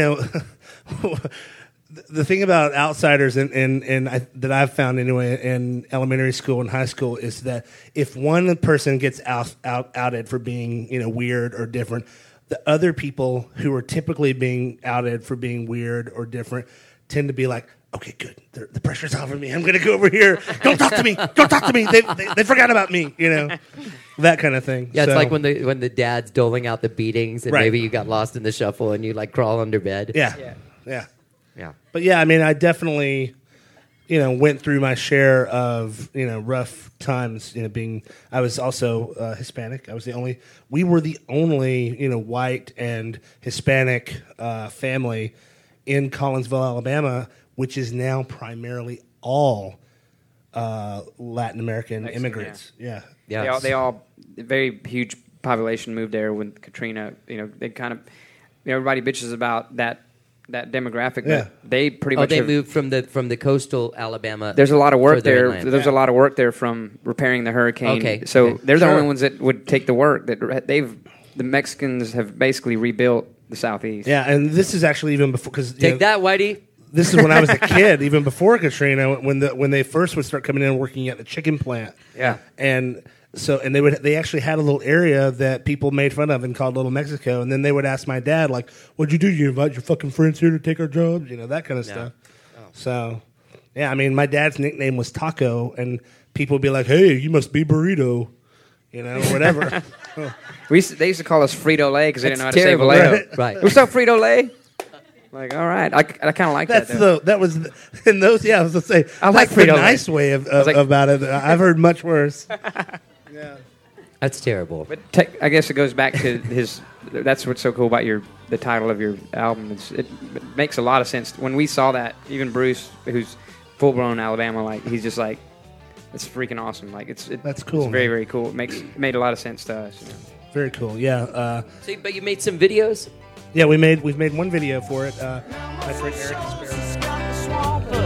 the thing about outsiders that I've found anyway in elementary school and high school is that if one person gets outed for being weird or different, the other people who are typically being outed for being weird or different tend to be like, okay, good. The pressure's off of me. I'm going to go over here. Don't talk to me. Don't talk to me. They forgot about me, that kind of thing. Yeah, it's So- like when the dad's doling out the beatings, and Right. maybe you got lost in the shuffle, and you like crawl under bed. Yeah. But I definitely, went through my share of, rough times, I was also Hispanic. We were the only, white and Hispanic family in Collinsville, Alabama, which is now primarily all Latin American Mexican, immigrants. Yeah. They all very huge population moved there when Katrina. They kind of everybody bitches about that demographic. Yeah. But they pretty much they have- moved from the coastal Alabama. There's a lot of work further there. inland. There's a lot of work there from repairing the hurricane. Okay, So okay. they're the Sure. only ones that would take the work. The Mexicans have basically rebuilt the southeast. Yeah, and this is actually even before because Take that, Whitey. This is when I was a kid, even before Katrina, when they first would start coming in and working at the chicken plant. Yeah. And they actually had a little area that people made fun of and called Little Mexico, and then they would ask my dad like, "What'd you do? You invite your fucking friends here to take our jobs?" That kind of stuff. So, yeah, I mean, my dad's nickname was Taco, and people would be like, "Hey, you must be Burrito," whatever. They used to call us Frito Lay because they didn't know how to say terrible, Vallejo. right? What's up, Frito Lay? Like, all right, I kind of like That's that. Though. that was in those. Yeah, I was gonna say I like that's the Frito-Lay. nice way of like- about it. I've heard much worse. That's terrible. But I guess it goes back to his. That's what's so cool about the title of your album. It makes a lot of sense. When we saw that, even Bruce, who's full blown Alabama, like he's just like, it's freaking awesome. Like That's cool, It's very man. very cool. It made a lot of sense to us. Very cool. Yeah. So, but you made some videos. Yeah, we've made one video for it. My friend Eric Sparrow.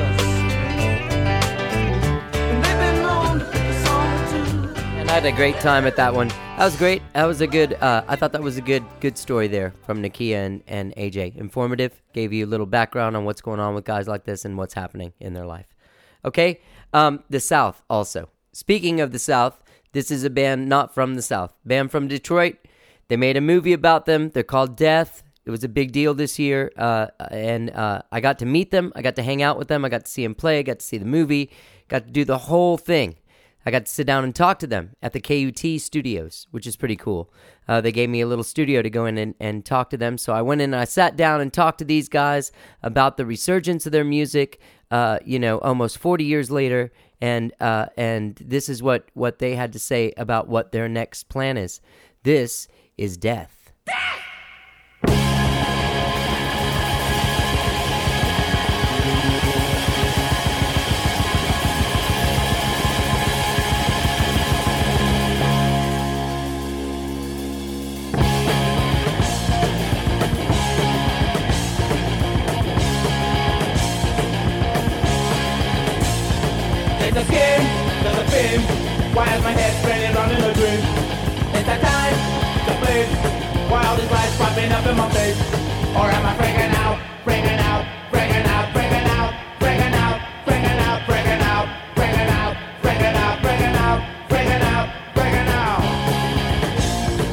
And I had a great time at that one. That was great. That was a good. I thought that was a good story there from Nakia and AJ. Informative. Gave you a little background on what's going on with guys like this and what's happening in their life. Okay. The South also. Speaking of the South, this is a band not from the South. Band from Detroit. They made a movie about them. They're called Death. It was a big deal this year, and I got to meet them. I got to hang out with them. I got to see them play. I got to see the movie. Got to do the whole thing. I got to sit down and talk to them at the KUT studios, which is pretty cool. They gave me a little studio to go in and talk to them. So I went in and I sat down and talked to these guys about the resurgence of their music, almost 40 years later. And this is what they had to say about what their next plan is. This is Death. It's a skin, there's a fin. Why is my head spinning round in a dream? It's that time to bleed. Why all these lights popping up in my face? Or am I freaking out, freaking out, freaking out, freaking out, freaking out, freaking out, freaking out, freaking out, freaking out, freaking out, freaking out, freaking out?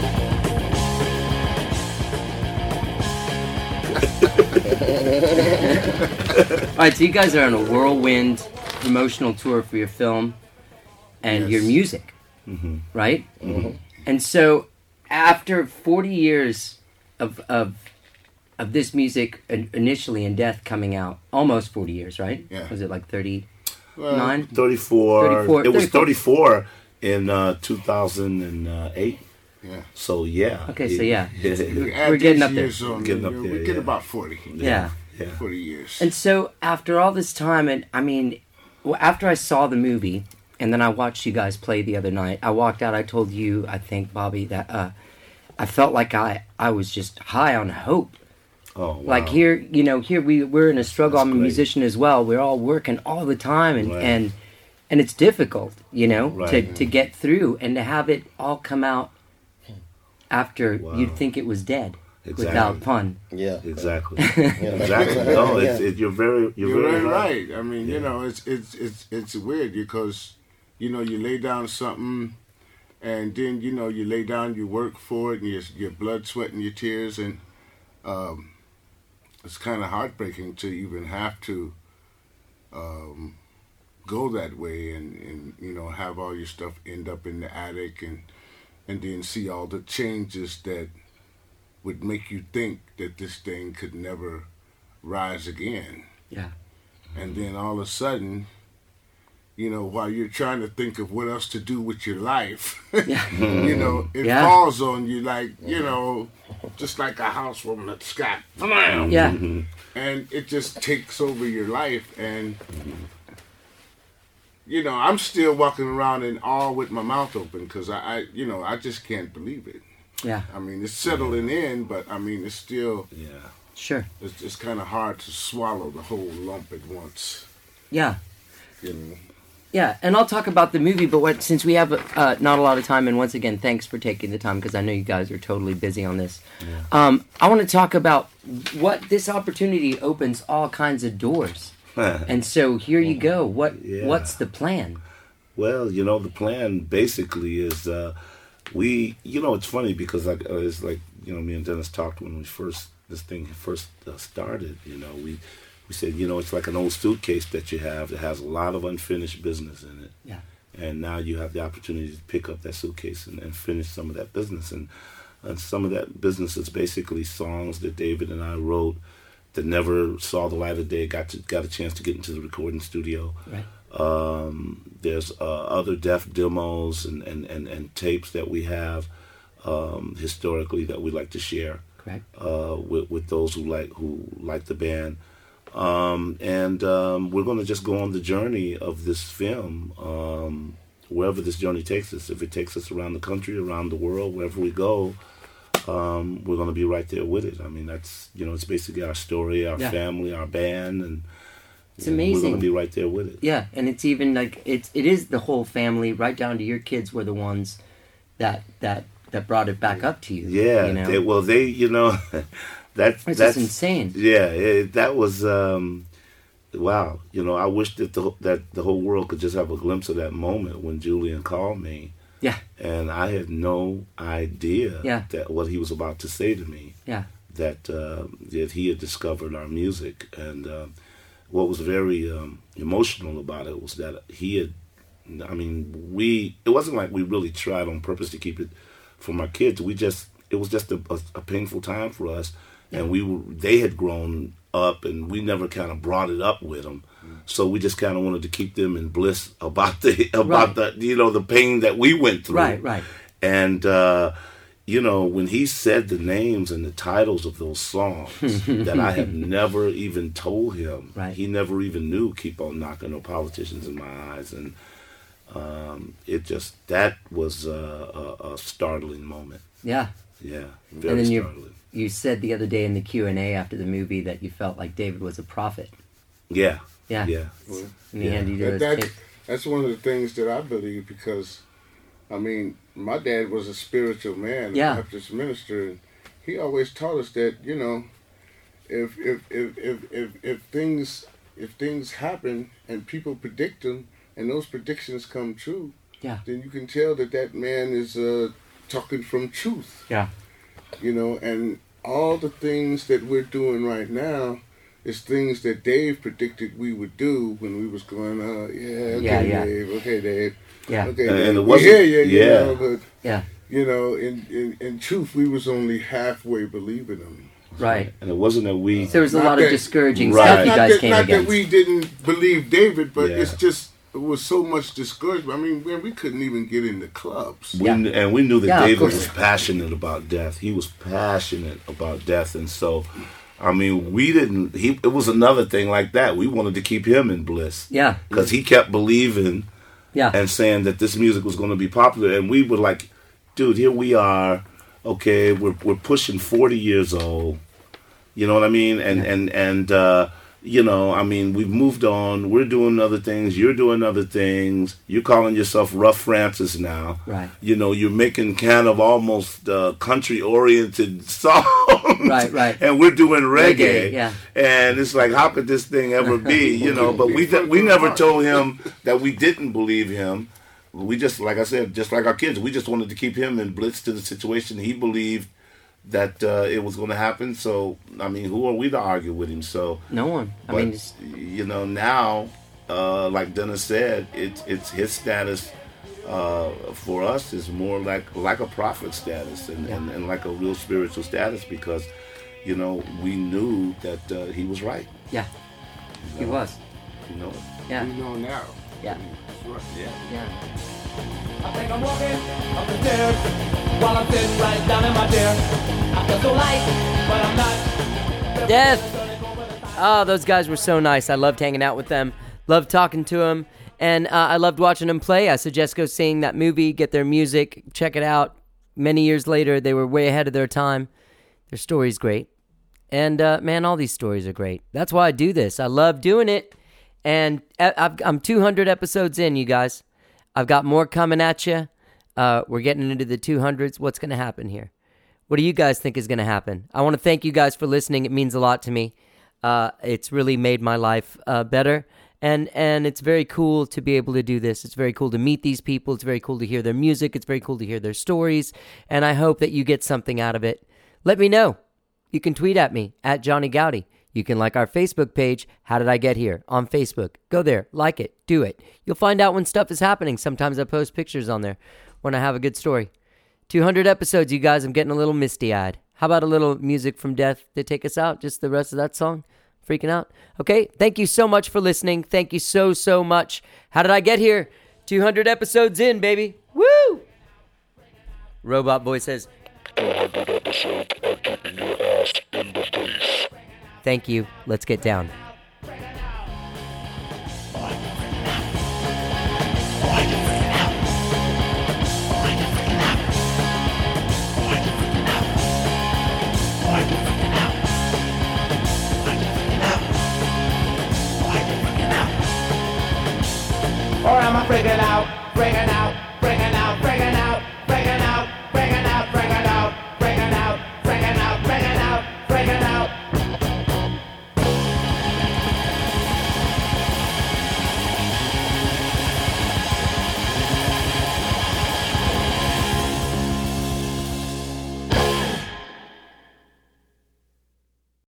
All right, so you guys are on a whirlwind promotional tour for your film and your music, right? Mhm. And so, after 40 years of this music, initially in Death coming out, almost 40 years, right? Yeah. Was it like 39? 34. It was 34 34 in 2008. Yeah. So yeah. Okay, so yeah. We're getting up there. Getting up there. We get about 40. Yeah. 40 years. And so after all this time, and I mean, after I saw the movie, and then I watched you guys play the other night, I walked out, I told you, I think, Bobby, that I felt like I was just high on hope. Oh, wow. Like here we're in a struggle. That's I'm a great. musician as well. We're all working all the time, and Right. and it's difficult, Right. to get through and to have it all come out after you'd think it was dead. Exactly. Without pun. Yeah. Exactly. Exactly. No, you're very right. I mean, it's weird because, you lay down something and then, you lay down, you work for it and your blood, sweat, and your tears. And it's kind of heartbreaking to even have to go that way and have all your stuff end up in the attic and then see all the changes that would make you think that this thing could never rise again. Yeah. And then all of a sudden, while you're trying to think of what else to do with your life, it falls on you like, just like a house from the sky. Yeah. And it just takes over your life. And, I'm still walking around in awe with my mouth open because I just can't believe it. Yeah. I mean, it's settling in, but I mean, it's still. Yeah. Sure. It's kind of hard to swallow the whole lump at once. Yeah. Yeah, and I'll talk about the movie, but since we have not a lot of time, and once again, thanks for taking the time, because I know you guys are totally busy on this. Yeah. I want to talk about what this opportunity opens all kinds of doors. And so here you go. What's the plan? Well, the plan basically is it's funny because it's like, me and Dennis talked when this thing first started, we said, it's like an old suitcase that you have that has a lot of unfinished business in it. Yeah. And now you have the opportunity to pick up that suitcase and finish some of that business. And some of that business is basically songs that David and I wrote that never saw the light of day, got a chance to get into the recording studio. Right. There's other Def demos and tapes that we have historically that we like to share. Correct. With those who like the band. We're going to just go on the journey of this film, wherever this journey takes us. If it takes us around the country, around the world, wherever we go, we're going to be right there with it. I mean, that's, it's basically our story, our family, our band, and it's amazing. We're going to be right there with it. Yeah, and it's even like, it is the whole family, right down to your kids were the ones that brought it back up to you. Yeah, That's just insane. Yeah, that was wow. I wish that the whole world could just have a glimpse of that moment when Julian called me. Yeah. And I had no idea that what he was about to say to me. Yeah. That he had discovered our music, and what was very emotional about it was that he had. I mean, it wasn't like we really tried on purpose to keep it from our kids. It was just a painful time for us. And they had grown up, and we never kind of brought it up with them. So we just kind of wanted to keep them in bliss about the the pain that we went through. Right. And when he said the names and the titles of those songs that I have never even told him, he never even knew "Keep on Knocking," "No Politicians in My Eyes," and that was a startling moment. Yeah. Yeah. Very startling. You said the other day in the Q&A after the movie that you felt like David was a prophet. Yeah. Yeah. Yeah. Well, in the end, that's one of the things that I believe because, I mean, my dad was a spiritual man, a Baptist minister, and he always taught us that, if things happen and people predict them and those predictions come true, then you can tell that man is talking from truth. Yeah. And all the things that we're doing right now is things that Dave predicted we would do when we was going, Dave, okay, Dave. Yeah. Okay, and Dave. it wasn't, but in truth, we was only halfway believing him. Right. And it wasn't that we... There was a lot of discouraging stuff you guys came against. Not that we didn't believe David, but it's just... It was so much discouragement. I mean, we couldn't even get into clubs. And we knew that David was passionate about death. He was passionate about death. And so, I mean, it was another thing like that. We wanted to keep him in bliss. Yeah. Because he kept believing and saying that this music was going to be popular. And we were like, dude, here we are. Okay, we're pushing 40 years old. You know what I mean? I mean, we've moved on. We're doing other things. You're doing other things. You're calling yourself Rough Francis now. Right. You're making kind of almost country-oriented songs. Right. And we're doing reggae. Yeah. And it's like, how could this thing ever be? But we never told him that we didn't believe him. We just, like I said, just like our kids, we just wanted to keep him in bliss to the situation. He believed that it was going to happen. So, I mean, who are we to argue with him? So no one. Now like Dennis said, it's his status for us is more like a prophet status and like a real spiritual status, because you know we knew that he was right. Yeah, he was. You know. Yeah. We know now. Yeah. Yeah. I think I'm walking up the stairs while I'm sitting right down in my chair. I feel so light, but I'm not. Death. Oh, those guys were so nice. I loved hanging out with them. Loved talking to them. And I loved watching them play. I suggest go seeing that movie, get their music, check it out. Many years later, they were way ahead of their time. Their story's great. And, man, all these stories are great. That's why I do this. I love doing it. And I'm 200 episodes in, you guys. I've got more coming at you. We're getting into the 200s. What's going to happen here? What do you guys think is going to happen? I want to thank you guys for listening. It means a lot to me. It's really made my life better. And it's very cool to be able to do this. It's very cool to meet these people. It's very cool to hear their music. It's very cool to hear their stories. And I hope that you get something out of it. Let me know. You can tweet at me, at Johnny Gowdy. You can like our Facebook page, How Did I Get Here, on Facebook. Go there, like it, do it. You'll find out when stuff is happening. Sometimes I post pictures on there when I have a good story. 200 episodes, you guys. I'm getting a little misty-eyed. How about a little music from Death to take us out? Just the rest of that song? Freaking out? Okay, thank you so much for listening. Thank you so, so much. How did I get here? 200 episodes in, baby. Woo! Robot Boy says, 200 episodes of kicking your ass in the face. Thank you. Let's get down. Or am I freaking out? Freaking